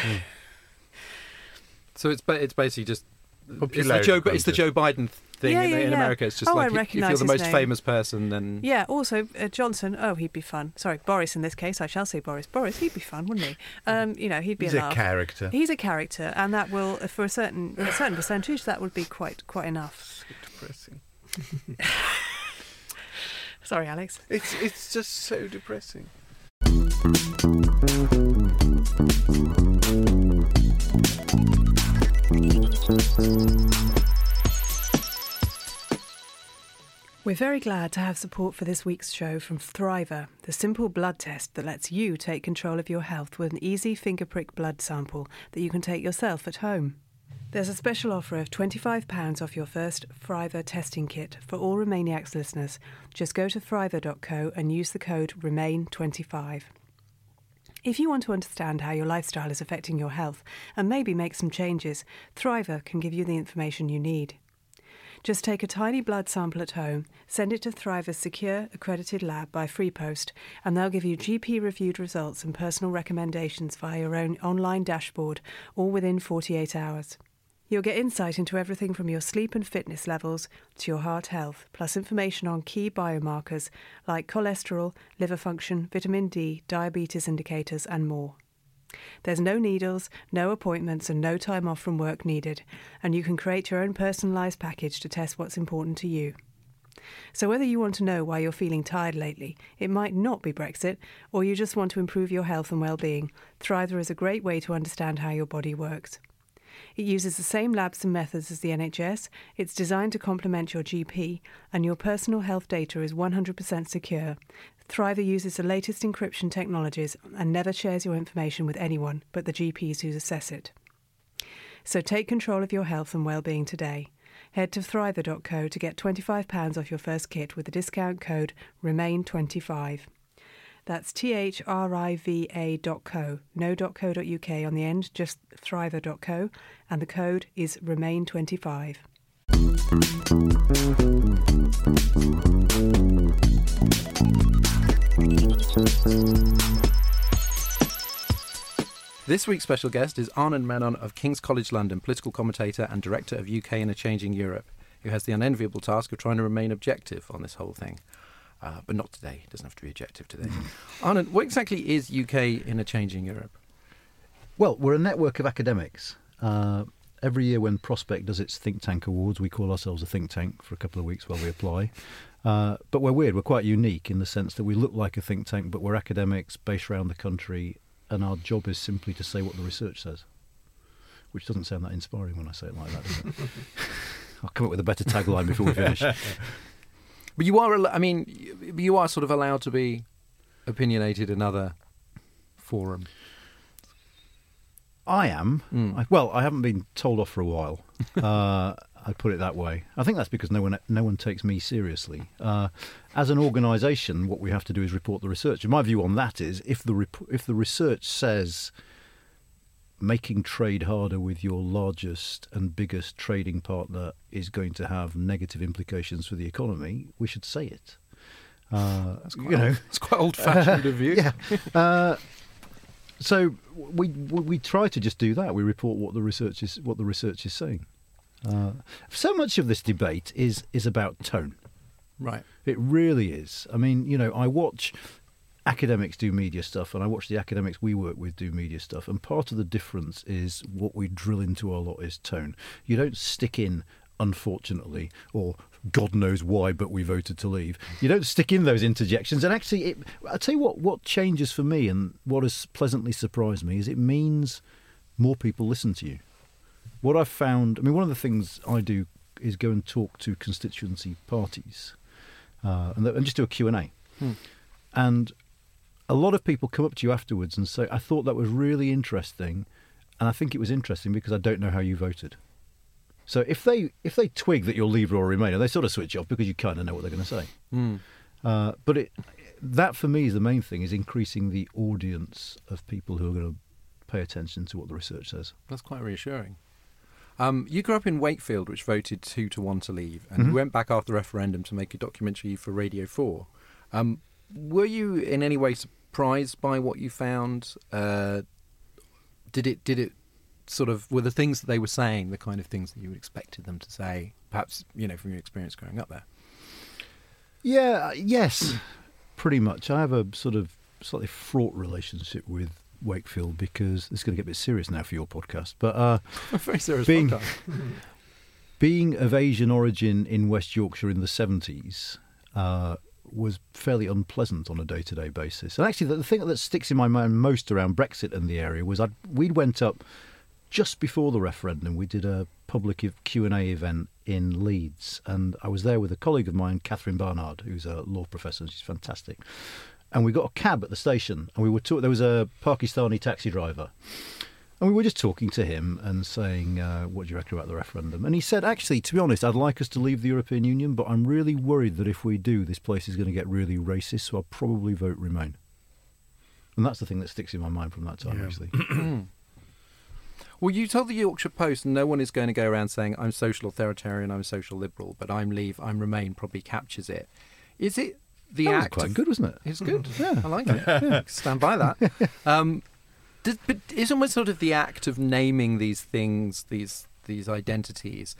So it's basically just it's the Joe Biden thing in America. It's just like if you're the most famous person, then also Johnson. Oh, he'd be fun. Sorry, Boris in this case. I shall say Boris. Boris, he'd be fun, wouldn't he? He'd be He's a character. He's a character, and that will, for a certain percentage, that would be quite enough. So depressing. Sorry, Alex. It's just so depressing. We're very glad to have support for this week's show from Thriver, the simple blood test that lets you take control of your health with an easy finger prick blood sample that you can take yourself at home. There's a special offer of £25 off your first Thriver testing kit for all Remainiacs listeners. Just go to thriver.co and use the code REMAIN25. If you want to understand how your lifestyle is affecting your health and maybe make some changes, Thriver can give you the information you need. Just take a tiny blood sample at home, send it to Thriver's secure, accredited lab by free post, and they'll give you GP-reviewed results and personal recommendations via your own online dashboard, all within 48 hours. You'll get insight into everything from your sleep and fitness levels to your heart health, plus information on key biomarkers like cholesterol, liver function, vitamin D, diabetes indicators, and more. There's no needles, no appointments, and no time off from work needed, and you can create your own personalised package to test what's important to you. So whether you want to know why you're feeling tired lately, it might not be Brexit, or you just want to improve your health and well-being, Thriver is a great way to understand how your body works. It uses the same labs and methods as the NHS, it's designed to complement your GP, and your personal health data is 100% secure. Thriver uses the latest encryption technologies and never shares your information with anyone but the GPs who assess it. So take control of your health and well-being today. Head to thriver.co to get £25 off your first kit with the discount code REMAIN25. That's thriva.co, no .co.uk on the end, just thriver.co, and the code is REMAIN25. This week's special guest is Anand Menon of King's College London, political commentator and director of UK in a Changing Europe, who has the unenviable task of trying to remain objective on this whole thing. But not today. It doesn't have to be objective today. Anand, what exactly is UK in a Changing Europe? Well, we're a network of academics. Every year when Prospect does its think tank awards, we call ourselves a think tank for a couple of weeks while we apply. But we're weird. We're quite unique in the sense that we look like a think tank, but we're academics based around the country, and our job is simply to say what the research says, which doesn't sound that inspiring when I say it like that, does it? I'll come up with a better tagline before we finish. But you are, you are sort of allowed to be opinionated in other forums. I am. I haven't been told off for a while. I'd put it that way. I think that's because no one takes me seriously. As an organisation, what we have to do is report the research. And my view on that is, if the research says making trade harder with your largest and biggest trading partner is going to have negative implications for the economy, we should say it. It's quite old-fashioned of you. Yeah. So we try to just do that. We report what the research is saying. So much of this debate is about tone. Right. It really is. I mean, I watch academics do media stuff, and I watch the academics we work with do media stuff, and part of the difference is what we drill into our lot is tone. You don't stick in, unfortunately, or God knows why, but we voted to leave. You don't stick in those interjections. And actually, I'll tell you what changes for me, and what has pleasantly surprised me, is it means more people listen to you. What I've found, one of the things I do is go and talk to constituency parties and just do a Q&A. And a lot of people come up to you afterwards and say, I thought that was really interesting, and I think it was interesting because I don't know how you voted. So if they twig that you're Leave or Remainer, they sort of switch off because you kind of know what they're going to say. But that for me is the main thing, is increasing the audience of people who are going to pay attention to what the research says. That's quite reassuring. You grew up in Wakefield, which voted 2-1 to leave, and you went back after the referendum to make a documentary for Radio 4. Were you in any way surprised by what you found? Did it sort of, were the things that they were saying the kind of things that you expected them to say, perhaps, from your experience growing up there? Yes, pretty much. I have a sort of slightly fraught relationship with Wakefield because this is going to get a bit serious now for your podcast. But a very serious podcast. Being of Asian origin in West Yorkshire in the 70s was fairly unpleasant on a day-to-day basis. And actually, the thing that sticks in my mind most around Brexit and the area was we went up just before the referendum. We did a public Q&A event in Leeds, and I was there with a colleague of mine, Catherine Barnard, who's a law professor, and she's fantastic. And we got a cab at the station, and we were there was a Pakistani taxi driver, and we were just talking to him and saying, what do you reckon about the referendum? And he said, actually, to be honest, I'd like us to leave the European Union, but I'm really worried that if we do, this place is going to get really racist, so I'll probably vote Remain. And that's the thing that sticks in my mind from that time, Yeah. actually. Well, you told the Yorkshire Post no one is going to go around saying I'm social authoritarian, I'm social liberal, but I'm Leave, I'm Remain probably captures it. Is it the That was act? quite good, wasn't it? It's good. Yeah. I like it. Yeah, stand by that. But isn't it sort of the act of naming these things, these identities,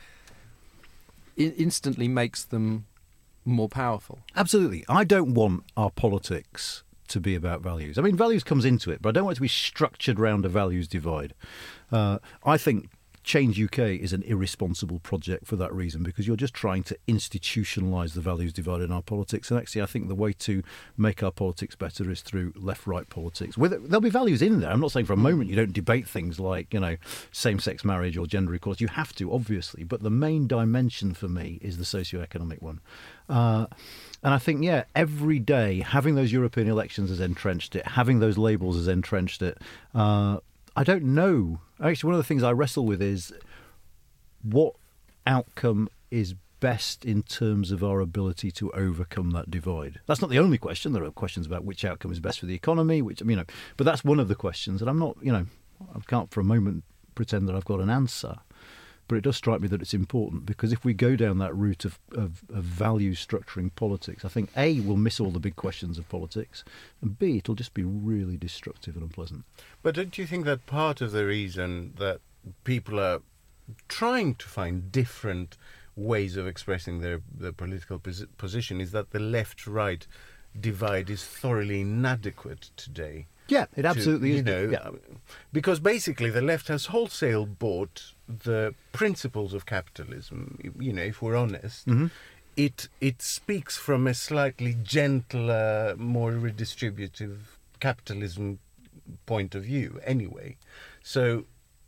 instantly makes them more powerful? Absolutely. I don't want our politics to be about values. I mean, values comes into it, but I don't want it to be structured around a values divide. I think Change UK is an irresponsible project for that reason, because you're just trying to institutionalise the values divide in our politics. And actually, I think the way to make our politics better is through left-right politics. There'll be values in there. I'm not saying for a moment you don't debate things like, same-sex marriage or gender equality. You have to, obviously. But the main dimension for me is the socio-economic one. And I think, every day having those European elections has entrenched it, having those labels has entrenched it. I don't know. Actually, one of the things I wrestle with is what outcome is best in terms of our ability to overcome that divide. That's not the only question. There are questions about which outcome is best for the economy, but that's one of the questions. And I'm not, I can't for a moment pretend that I've got an answer. But it does strike me that it's important, because if we go down that route of value structuring politics, I think A, we'll miss all the big questions of politics, and B, it'll just be really destructive and unpleasant. But don't you think that part of the reason that people are trying to find different ways of expressing their political position is that the left-right divide is thoroughly inadequate today? Yeah, it absolutely is. Yeah. Because basically the left has wholesale bought the principles of capitalism. If we're honest, it speaks from a slightly gentler, more redistributive capitalism point of view anyway. So,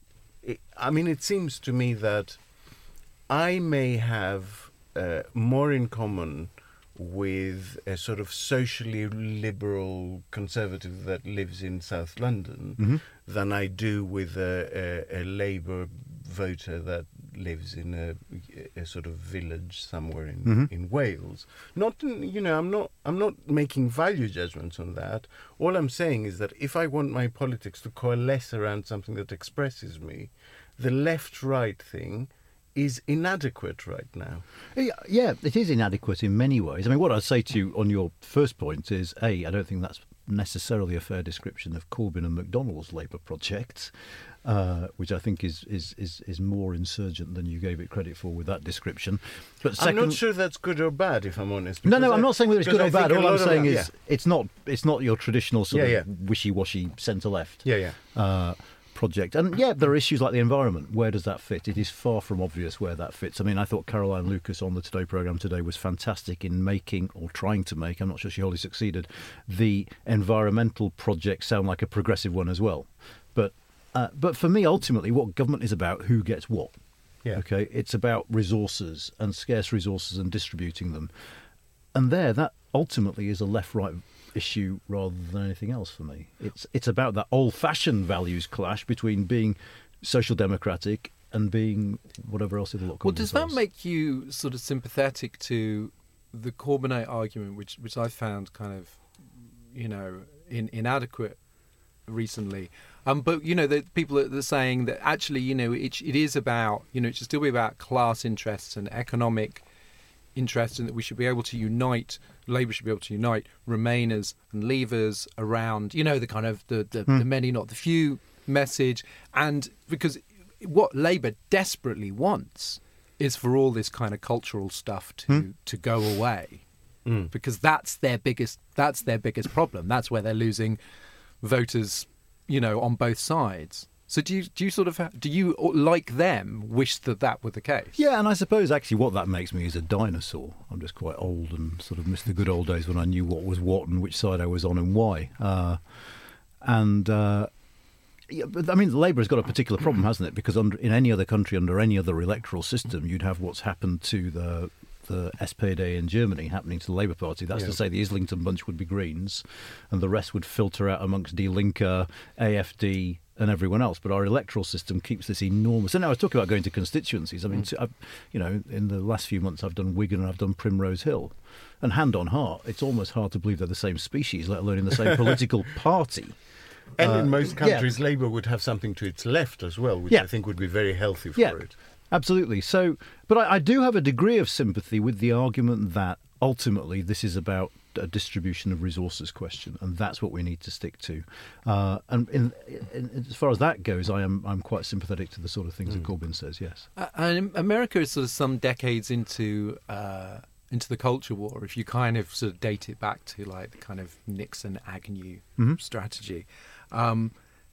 it seems to me that I may have more in common with a sort of socially liberal conservative that lives in South London than I do with a Labour voter that lives in a sort of village somewhere in Wales. I'm not making value judgments on that. All I'm saying is that if I want my politics to coalesce around something that expresses me, the left-right thing is inadequate right now. Yeah, it is inadequate in many ways. I mean, what I'd say to you on your first point is, A, I don't think that's necessarily a fair description of Corbyn and McDonnell's Labour project, which I think is more insurgent than you gave it credit for with that description. But second, I'm not sure that's good or bad, if I'm honest. No, I'm not saying whether it's good or bad. All I'm saying is it's not your traditional sort of wishy-washy centre-left. Project. And there are issues like the environment. Where does that fit? It is far from obvious where that fits. I mean, I thought Caroline Lucas on the Today programme today was fantastic in making, or trying to make, I'm not sure she wholly succeeded, the environmental project sound like a progressive one as well. But for me, ultimately, what government is about, who gets what. Yeah. Okay, it's about resources and scarce resources and distributing them. And that ultimately is a left-right issue rather than anything else for me. It's about that old-fashioned values clash between being social democratic and being whatever else it'll look. Well, does that make you sort of sympathetic to the Corbynite argument, which I found kind of, inadequate recently? But the people that are saying that actually, it is about, it should still be about class interests and economic interest, and that we should be able to unite, Labour should be able to unite Remainers and Leavers around, the kind of the many, not the few message. And because what Labour desperately wants is for all this kind of cultural stuff to go away, because that's their biggest problem. That's where they're losing voters, on both sides. So do you like them wish that were the case? Yeah, and I suppose actually what that makes me is a dinosaur. I'm just quite old and sort of miss the good old days when I knew what was what and which side I was on and why. But I mean, Labour has got a particular problem, hasn't it? Because in any other country, under any other electoral system, you'd have what's happened to the the SPD in Germany happening to the Labour Party. That's to say the Islington bunch would be Greens and the rest would filter out amongst Die Linke, AfD and everyone else. But our electoral system keeps this enormous... And I was talking about going to constituencies. I mean, in the last few months I've done Wigan and I've done Primrose Hill. And hand on heart, it's almost hard to believe they're the same species, let alone in the same political party. And in most countries, Labour would have something to its left as well, which I think would be very healthy for it. Absolutely. So, but I do have a degree of sympathy with the argument that ultimately this is about a distribution of resources question, and that's what we need to stick to. And as far as that goes, I'm quite sympathetic to the sort of things that Corbyn says. Yes. And America is sort of some decades into the culture war. If you kind of sort of date it back to like the kind of Nixon-Agnew strategy. And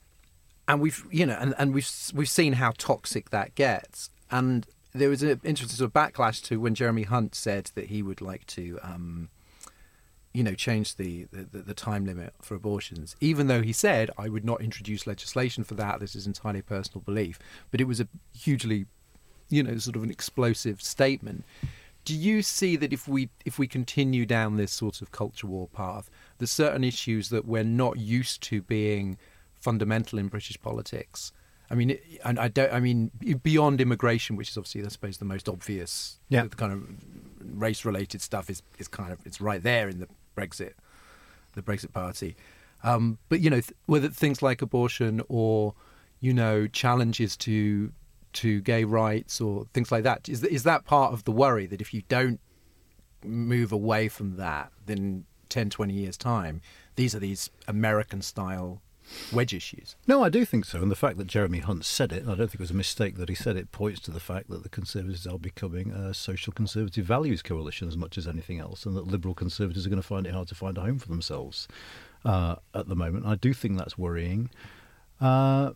we've seen how toxic that gets. And there was an interesting sort of backlash to when Jeremy Hunt said that he would like to, change the time limit for abortions, even though he said, I would not introduce legislation for that. This is entirely personal belief. But it was a hugely, sort of an explosive statement. Do you see that if we continue down this sort of culture war path, there's certain issues that we're not used to being fundamental in British politics? I mean, beyond immigration, which is obviously, I suppose, the most obvious, the kind of race-related stuff is kind of, it's right there in the Brexit Party. But whether things like abortion or challenges to gay rights or things like that, is that part of the worry that if you don't move away from that, then 10, 20 years time, these are these American-style wedge issues? No, I do think so. And the fact that Jeremy Hunt said it, and I don't think it was a mistake that he said it, points to the fact that the Conservatives are becoming a social conservative values coalition as much as anything else, and that Liberal Conservatives are going to find it hard to find a home for themselves at the moment. I do think that's worrying. We're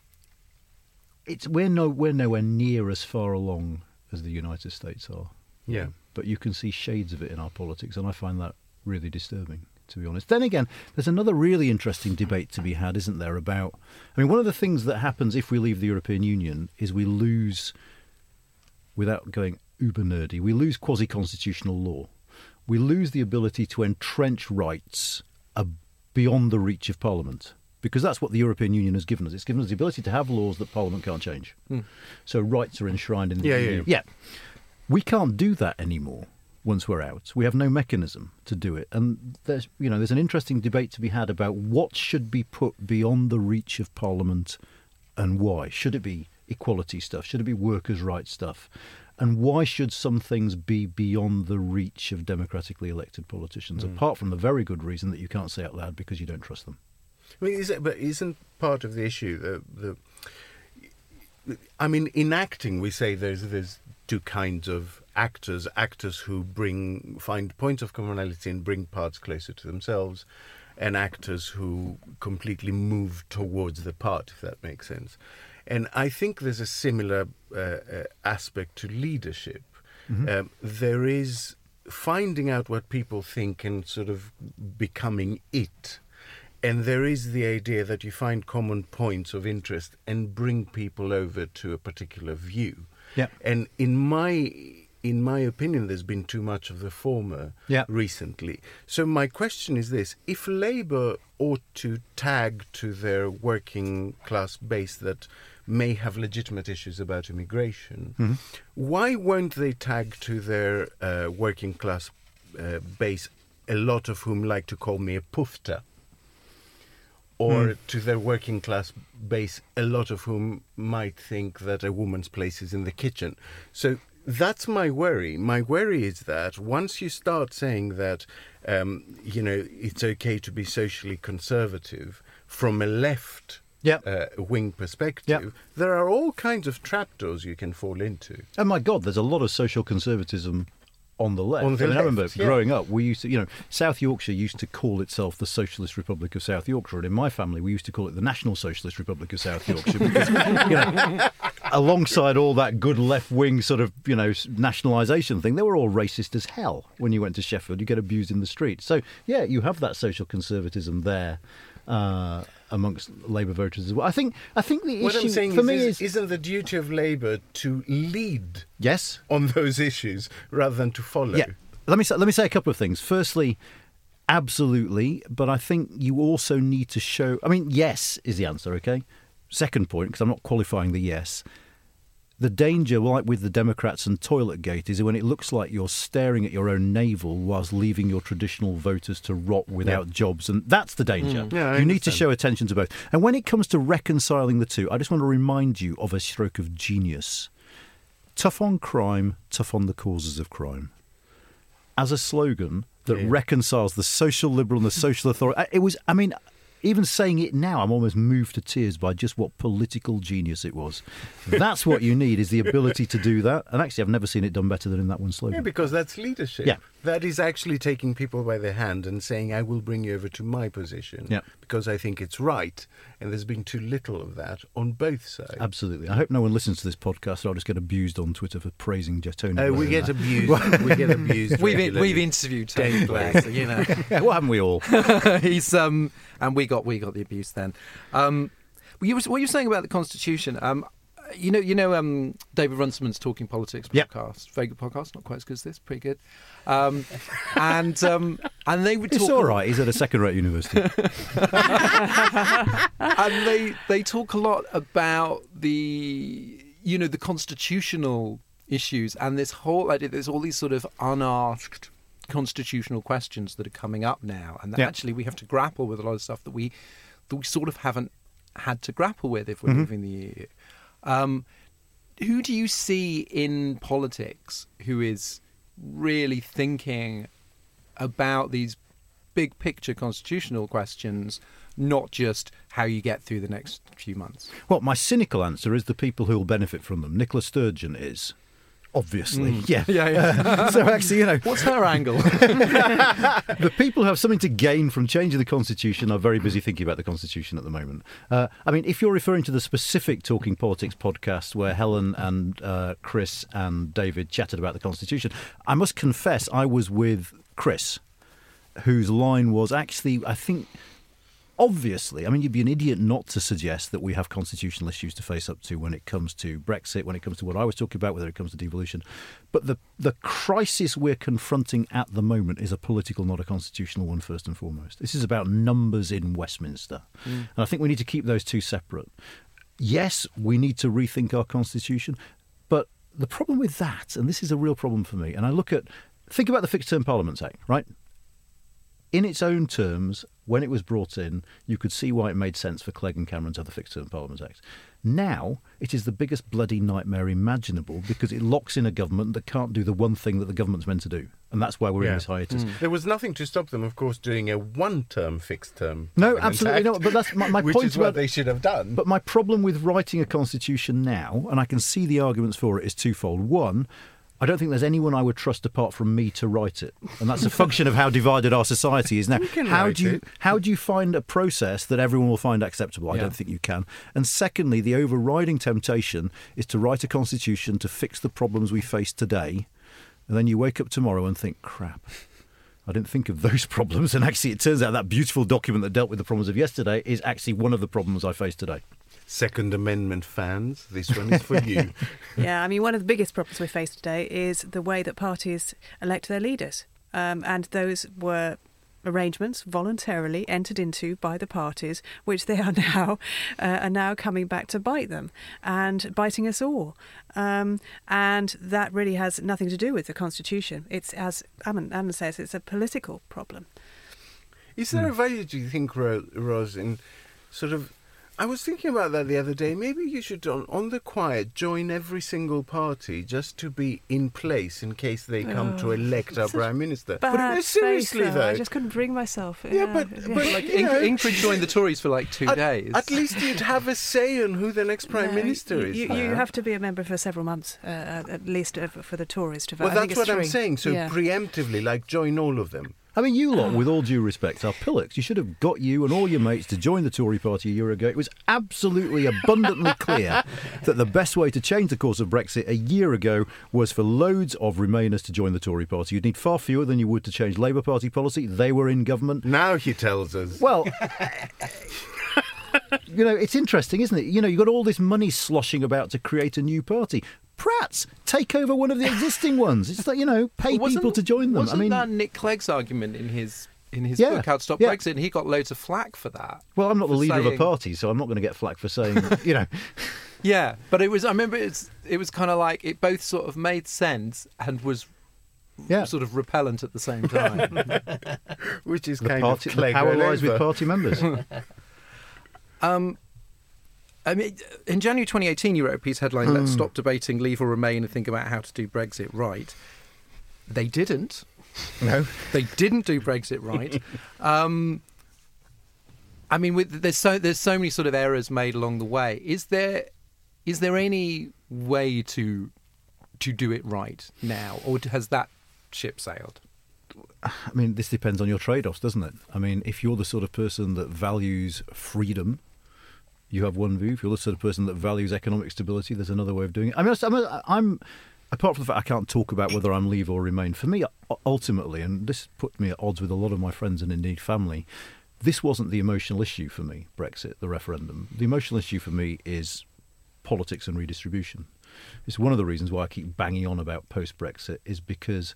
nowhere near as far along as the United States are. Yeah. But you can see shades of it in our politics, and I find that really disturbing, to be honest. Then again, there's another really interesting debate to be had, isn't there, about... I mean, one of the things that happens if we leave the European Union is we lose, without going uber nerdy, we lose quasi-constitutional law. We lose the ability to entrench rights beyond the reach of Parliament, because that's what the European Union has given us. It's given us the ability to have laws that Parliament can't change. So rights are enshrined in the EU. Yeah. We can't do that anymore. Once we're out, we have no mechanism to do it, and there's an interesting debate to be had about what should be put beyond the reach of Parliament, and why. Should it be equality stuff? Should it be workers' rights stuff? And why should some things be beyond the reach of democratically elected politicians? Apart from the very good reason that you can't say out loud because you don't trust them. I mean, isn't part of the issue in acting we say there's two kinds of actors who find points of commonality and bring parts closer to themselves, and actors who completely move towards the part, if that makes sense. And I think there's a similar aspect to leadership. There is finding out what people think and sort of becoming it. And there is the idea that you find common points of interest and bring people over to a particular view. Yeah. And in my opinion, there's been too much of the former recently. So my question is this: if Labour ought to tag to their working class base that may have legitimate issues about immigration, why won't they tag to their working class base, a lot of whom like to call me a pufta? Or to their working class base, a lot of whom might think that a woman's place is in the kitchen. So that's my worry. My worry is that once you start saying that, it's okay to be socially conservative from a left wing perspective, there are all kinds of trapdoors you can fall into. Oh my God, there's a lot of social conservatism on the left. I remember growing up, we used to, South Yorkshire used to call itself the Socialist Republic of South Yorkshire, and in my family, we used to call it the National Socialist Republic of South Yorkshire because, alongside all that good left-wing sort of, nationalisation thing, they were all racist as hell. When you went to Sheffield, you get abused in the street. So, you have that social conservatism there. amongst Labour voters as well. I think the What issue I'm saying for me is isn't the duty of Labour to lead yes. on those issues rather than to follow? Yeah. Let me say a couple of things. Firstly, absolutely, but I think you also need to show. I mean, yes is the answer. Okay. Second point, because I'm not qualifying the yes. The danger, like with the Democrats and Toiletgate, is when it looks like you're staring at your own navel whilst leaving your traditional voters to rot without jobs. And that's the danger. Yeah, you need to show attention to both. And when it comes to reconciling the two, I just want to remind you of a stroke of genius. Tough on crime, tough on the causes of crime. As a slogan that reconciles the social liberal and the social authority. It was, I mean, even saying it now, I'm almost moved to tears by just what political genius it was. That's what you need, is the ability to do that. And actually, I've never seen it done better than in that one slogan. Yeah, because that's leadership. Yeah. That is actually taking people by the hand and saying, I will bring you over to my position because I think it's right. And there's been too little of that on both sides. Absolutely. I hope no one listens to this podcast, or I'll just get abused on Twitter for praising Tony Blair. Oh, we get abused. We get abused. We've interviewed Tony Blair, so, you know. Well, haven't we all? He's and we got the abuse then. What you were saying about the Constitution. You know, David Runciman's Talking Politics podcast, very good podcast, not quite as good as this, pretty good. And they would talk. It's all right. He's at a second-rate university. And they talk a lot about the constitutional issues and this whole idea. There's all these sort of unasked constitutional questions that are coming up now, and that actually we have to grapple with a lot of stuff that we sort of haven't had to grapple with if we're moving the EU. Who do you see in politics who is really thinking about these big picture constitutional questions, not just how you get through the next few months? Well, my cynical answer is the people who will benefit from them. Nicola Sturgeon is. Obviously, yeah. So actually, you know, what's her angle? The people who have something to gain from changing the Constitution are very busy thinking about the Constitution at the moment. I mean, if you're referring to the specific Talking Politics podcast where Helen and Chris and David chatted about the Constitution, I must confess I was with Chris, whose line was actually, I think, obviously, I mean, you'd be an idiot not to suggest that we have constitutional issues to face up to when it comes to Brexit, when it comes to what I was talking about, whether it comes to devolution. But the crisis we're confronting at the moment is a political, not a constitutional one, first and foremost. This is about numbers in Westminster. And I think we need to keep those two separate. Yes, we need to rethink our constitution. But the problem with that, and this is a real problem for me, and think about the Fixed Term Parliaments Act, right? In its own terms, when it was brought in, you could see why it made sense for Clegg and Cameron to have the Fixed Term Parliaments Act. Now, it is the biggest bloody nightmare imaginable because it locks in a government that can't do the one thing that the government's meant to do. And that's why we're in this hiatus. There was nothing to stop them, of course, doing a one-term fixed term. No, absolutely not. But that's my which point. Which is what they should have done. But my problem with writing a constitution now, and I can see the arguments for it, is twofold. One, I don't think there's anyone I would trust apart from me to write it, and that's a function of how divided our society is now. How do you find a process that everyone will find acceptable? I don't think you can. And secondly, the overriding temptation is to write a constitution to fix the problems we face today, and then you wake up tomorrow and think, crap, I didn't think of those problems. And actually, it turns out that beautiful document that dealt with the problems of yesterday is actually one of the problems I face today. Second Amendment fans, this one is for you. Yeah, I mean, one of the biggest problems we face today is the way that parties elect their leaders. And those were arrangements voluntarily entered into by the parties, which they are now coming back to bite them and biting us all. And that really has nothing to do with the Constitution. It's, as Ammon says, it's a political problem. Is there a value, do you think, Ros, in sort of... I was thinking about that the other day. Maybe you should, on the quiet, join every single party just to be in place in case they come to elect our Prime Minister. But seriously, though. I just couldn't bring myself. But like Ingrid joined the Tories for like 2 days. At least you'd have a say on who the next Prime Minister is. You have to be a member for several months, at least for the Tories to vote. Well, that's what I'm saying. So preemptively, like, join all of them. I mean, you lot, with all due respect, are pillocks. You should have got you and all your mates to join the Tory party a year ago. It was absolutely abundantly clear that the best way to change the course of Brexit a year ago was for loads of Remainers to join the Tory party. You'd need far fewer than you would to change Labour Party policy. They were in government. Now he tells us. Well... it's interesting, isn't it? You've got all this money sloshing about to create a new party. Prats, take over one of the existing ones. It's like, pay people to join them. Wasn't that Nick Clegg's argument in his Yeah, book, How to Stop yeah. Brexit, and he got loads of flack for that. Well, I'm not the for leader of a saying- party, so I'm not going to get flack for saying, Yeah, but I remember it was kind of like it both sort of made sense and was Yeah. sort of repellent at the same time. Which is the kind party, of the Clegg power all lies with over. party members. I mean, in January 2018, you wrote a piece headline, "Let's stop debating, leave or remain, and think about how to do Brexit right." They didn't. No. They didn't do Brexit right. I mean, there's so many sort of errors made along the way. Is there any way to do it right now, or has that ship sailed? I mean, this depends on your trade-offs, doesn't it? I mean, if you're the sort of person that values freedom, you have one view. If you're the sort of person that values economic stability, there's another way of doing it. I mean, I'm apart from the fact I can't talk about whether I'm leave or remain, for me, ultimately, and this put me at odds with a lot of my friends and indeed family, this wasn't the emotional issue for me, Brexit, the referendum. The emotional issue for me is politics and redistribution. It's one of the reasons why I keep banging on about post-Brexit, is because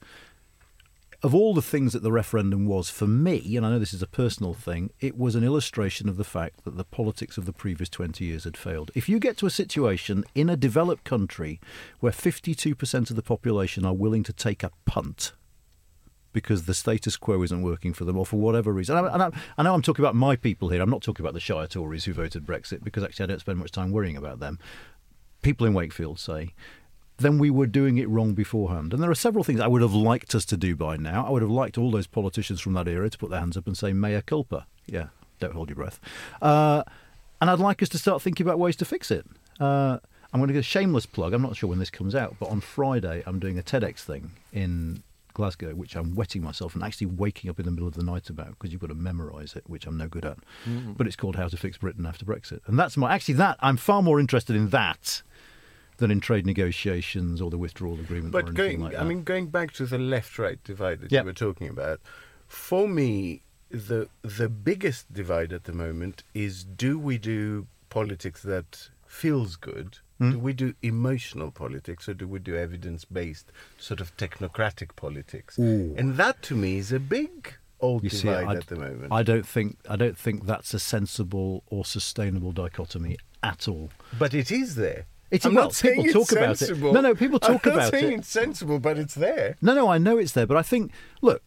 of all the things that the referendum was for me, and I know this is a personal thing, it was an illustration of the fact that the politics of the previous 20 years had failed. If you get to a situation in a developed country where 52% of the population are willing to take a punt because the status quo isn't working for them, or for whatever reason. I know I'm talking about my people here. I'm not talking about the Shire Tories who voted Brexit, because actually I don't spend much time worrying about them. People in Wakefield say, then we were doing it wrong beforehand. And there are several things I would have liked us to do by now. I would have liked all those politicians from that era to put their hands up and say, mea culpa. Yeah, don't hold your breath. And I'd like us to start thinking about ways to fix it. I'm going to give a shameless plug. I'm not sure when this comes out, but on Friday I'm doing a TEDx thing in Glasgow, which I'm wetting myself and actually waking up in the middle of the night about, because you've got to memorise it, which I'm no good at. Mm-hmm. But it's called How to Fix Britain After Brexit. And I'm far more interested in that than in trade negotiations or the withdrawal agreement or anything like that. Going back to the left-right divide that Yep. you were talking about, for me, the biggest divide at the moment is, do we do politics that feels good? Do we do emotional politics, or do we do evidence-based, sort of technocratic politics? Ooh. And that, to me, is a big old You see, divide at the moment. I don't think that's a sensible or sustainable dichotomy at all. But it is there. People talk about it. No, people talk I'm not about saying it. it's sensible, but it's there. No, I know it's there, but I think, look,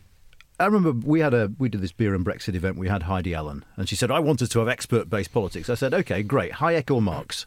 I remember we did this Beer and Brexit event. We had Heidi Allen, and she said, I wanted to have expert-based politics. I said, okay, great, Hayek or Marx.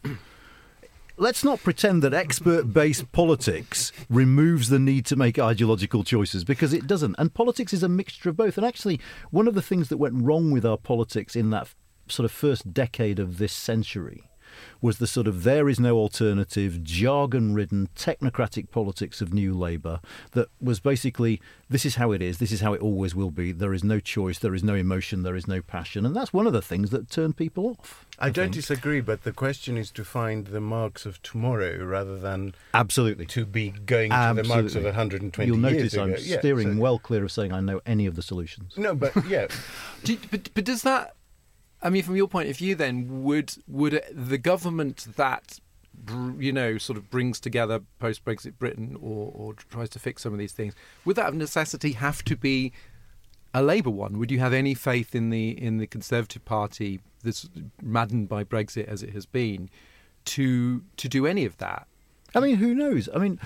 Let's not pretend that expert-based politics removes the need to make ideological choices, because it doesn't. And politics is a mixture of both. And actually, one of the things that went wrong with our politics in that sort of first decade of this century was the sort of there is no alternative, jargon-ridden, technocratic politics of New Labour that was basically, this is how it is, this is how it always will be, there is no choice, there is no emotion, there is no passion. And that's one of the things that turned people off. I don't think. disagree, but the question is to find the Marx of tomorrow rather than Absolutely. to be going to the Marx of 120 You'll years notice ago. I'm Yeah, steering so- well clear of saying I know any of the solutions. No, but yeah. But does that? I mean, from your point of view, then would the government that sort of brings together post-Brexit Britain or tries to fix some of these things, would that of necessity have to be a Labour one? Would you have any faith in the Conservative Party, that's maddened by Brexit as it has been, to do any of that? I mean, who knows? I mean,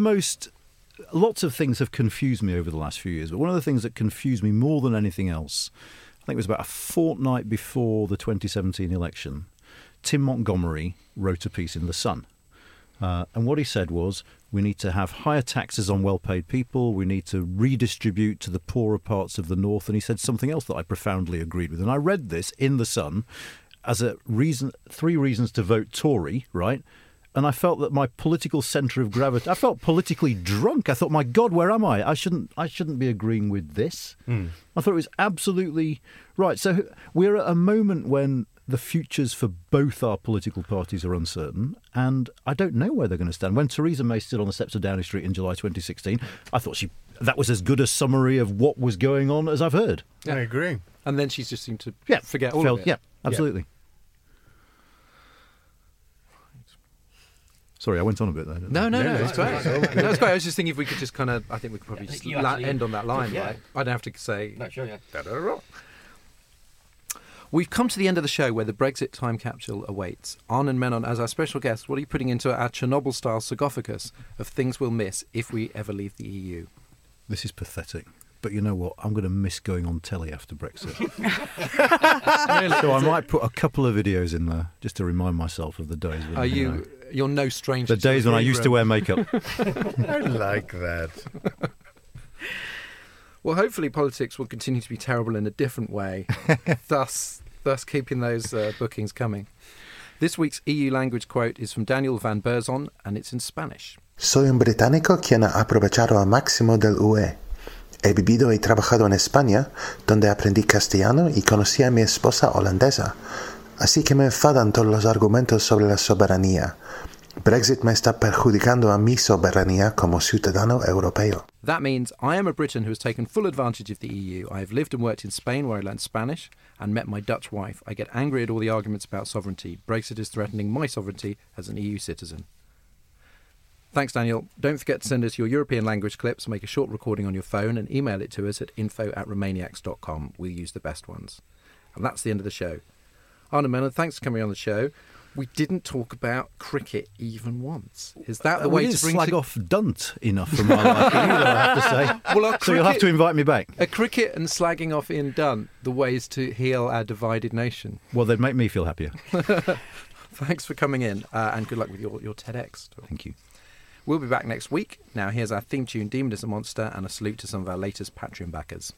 lots of things have confused me over the last few years, but one of the things that confused me more than anything else, I think it was about a fortnight before the 2017 election, Tim Montgomery wrote a piece in The Sun. And what he said was, we need to have higher taxes on well-paid people, we need to redistribute to the poorer parts of the north, and he said something else that I profoundly agreed with. And I read this in The Sun as 3 reasons to vote Tory, right? And I felt that my political centre of gravity, I felt politically drunk. I thought, my God, where am I? I shouldn't be agreeing with this. I thought it was absolutely right. So we're at a moment when the futures for both our political parties are uncertain, and I don't know where they're going to stand. When Theresa May stood on the steps of Downing Street in July 2016, I thought that was as good a summary of what was going on as I've heard. I agree. And then she's just seemed to Yeah, forget all of it. Yeah, absolutely. Sorry, I went on a bit there. didn't No, I? it's great. No, it's great. I was just thinking if we could just kind of, I think we could probably just end on that line, yeah. right? I don't have to say... No, sure, yeah. We've come to the end of the show where the Brexit time capsule awaits. Arnon Menon, as our special guest, what are you putting into our Chernobyl-style sarcophagus of things we'll miss if we ever leave the EU? This is pathetic. But you know what? I'm going to miss going on telly after Brexit. So I might put a couple of videos in there just to remind myself of the days when You're no stranger the days when I used to wear makeup. I like that. Well, hopefully politics will continue to be terrible in a different way, thus keeping those bookings coming. This week's EU language quote is from Daniel Van Berzon, and it's in Spanish. Soy un británico quien ha aprovechado al máximo del UE. He vivido y trabajado en España, donde aprendí castellano y conocí a mi esposa holandesa. Así que me enfadan todos los argumentos sobre la soberanía. Brexit me está perjudicando a mi soberanía como ciudadano europeo. That means I am a Briton who has taken full advantage of the EU. I have lived and worked in Spain where I learned Spanish and met my Dutch wife. I get angry at all the arguments about sovereignty. Brexit is threatening my sovereignty as an EU citizen. Thanks, Daniel. Don't forget to send us your European language clips, make a short recording on your phone and email it to us at info@romaniacs.com. We'll use the best ones. And that's the end of the show. Arnon Menon, thanks for coming on the show. We didn't talk about cricket even once. Is that the way to bring... slag off Dunt enough for my liking, either, I have to say. Well, so you'll have to invite me back. Are cricket and slagging off Ian Dunt the ways to heal our divided nation? Well, they'd make me feel happier. Thanks for coming in and good luck with your TEDx talk. Thank you. We'll be back next week. Now here's our theme tune, Demon is a Monster, and a salute to some of our latest Patreon backers.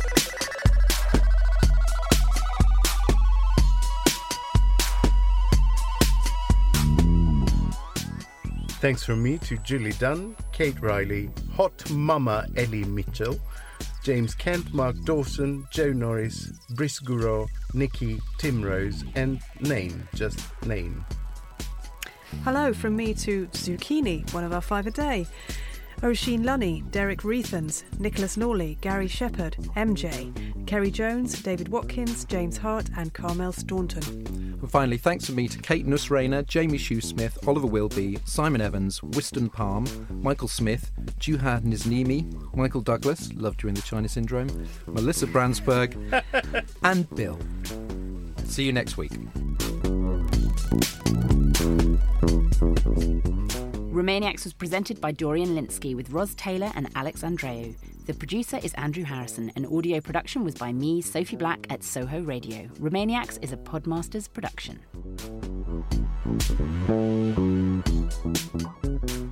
Thanks from me to Julie Dunn, Kate Riley, Hot Mama Ellie Mitchell, James Kent, Mark Dawson, Joe Norris, Brice Gouraud, Nikki, Tim Rose, and Nain, just Nain. Hello from me to Zucchini, one of our 5 a day. Oisin Lunny, Derek Reathans, Nicholas Norley, Gary Shepherd, MJ, Kerry Jones, David Watkins, James Hart and Carmel Staunton. And finally, thanks from me to Kate Nussrainer, Jamie Shoesmith, Oliver Wilby, Simon Evans, Wyston Palm, Michael Smith, Juha Niznimi, Michael Douglas, loved during the China Syndrome, Melissa Brandsberg, and Bill. See you next week. Romaniacs was presented by Dorian Linsky with Ros Taylor and Alex Andreou. The producer is Andrew Harrison, and audio production was by me, Sophie Black, at Soho Radio. Romaniacs is a Podmasters production.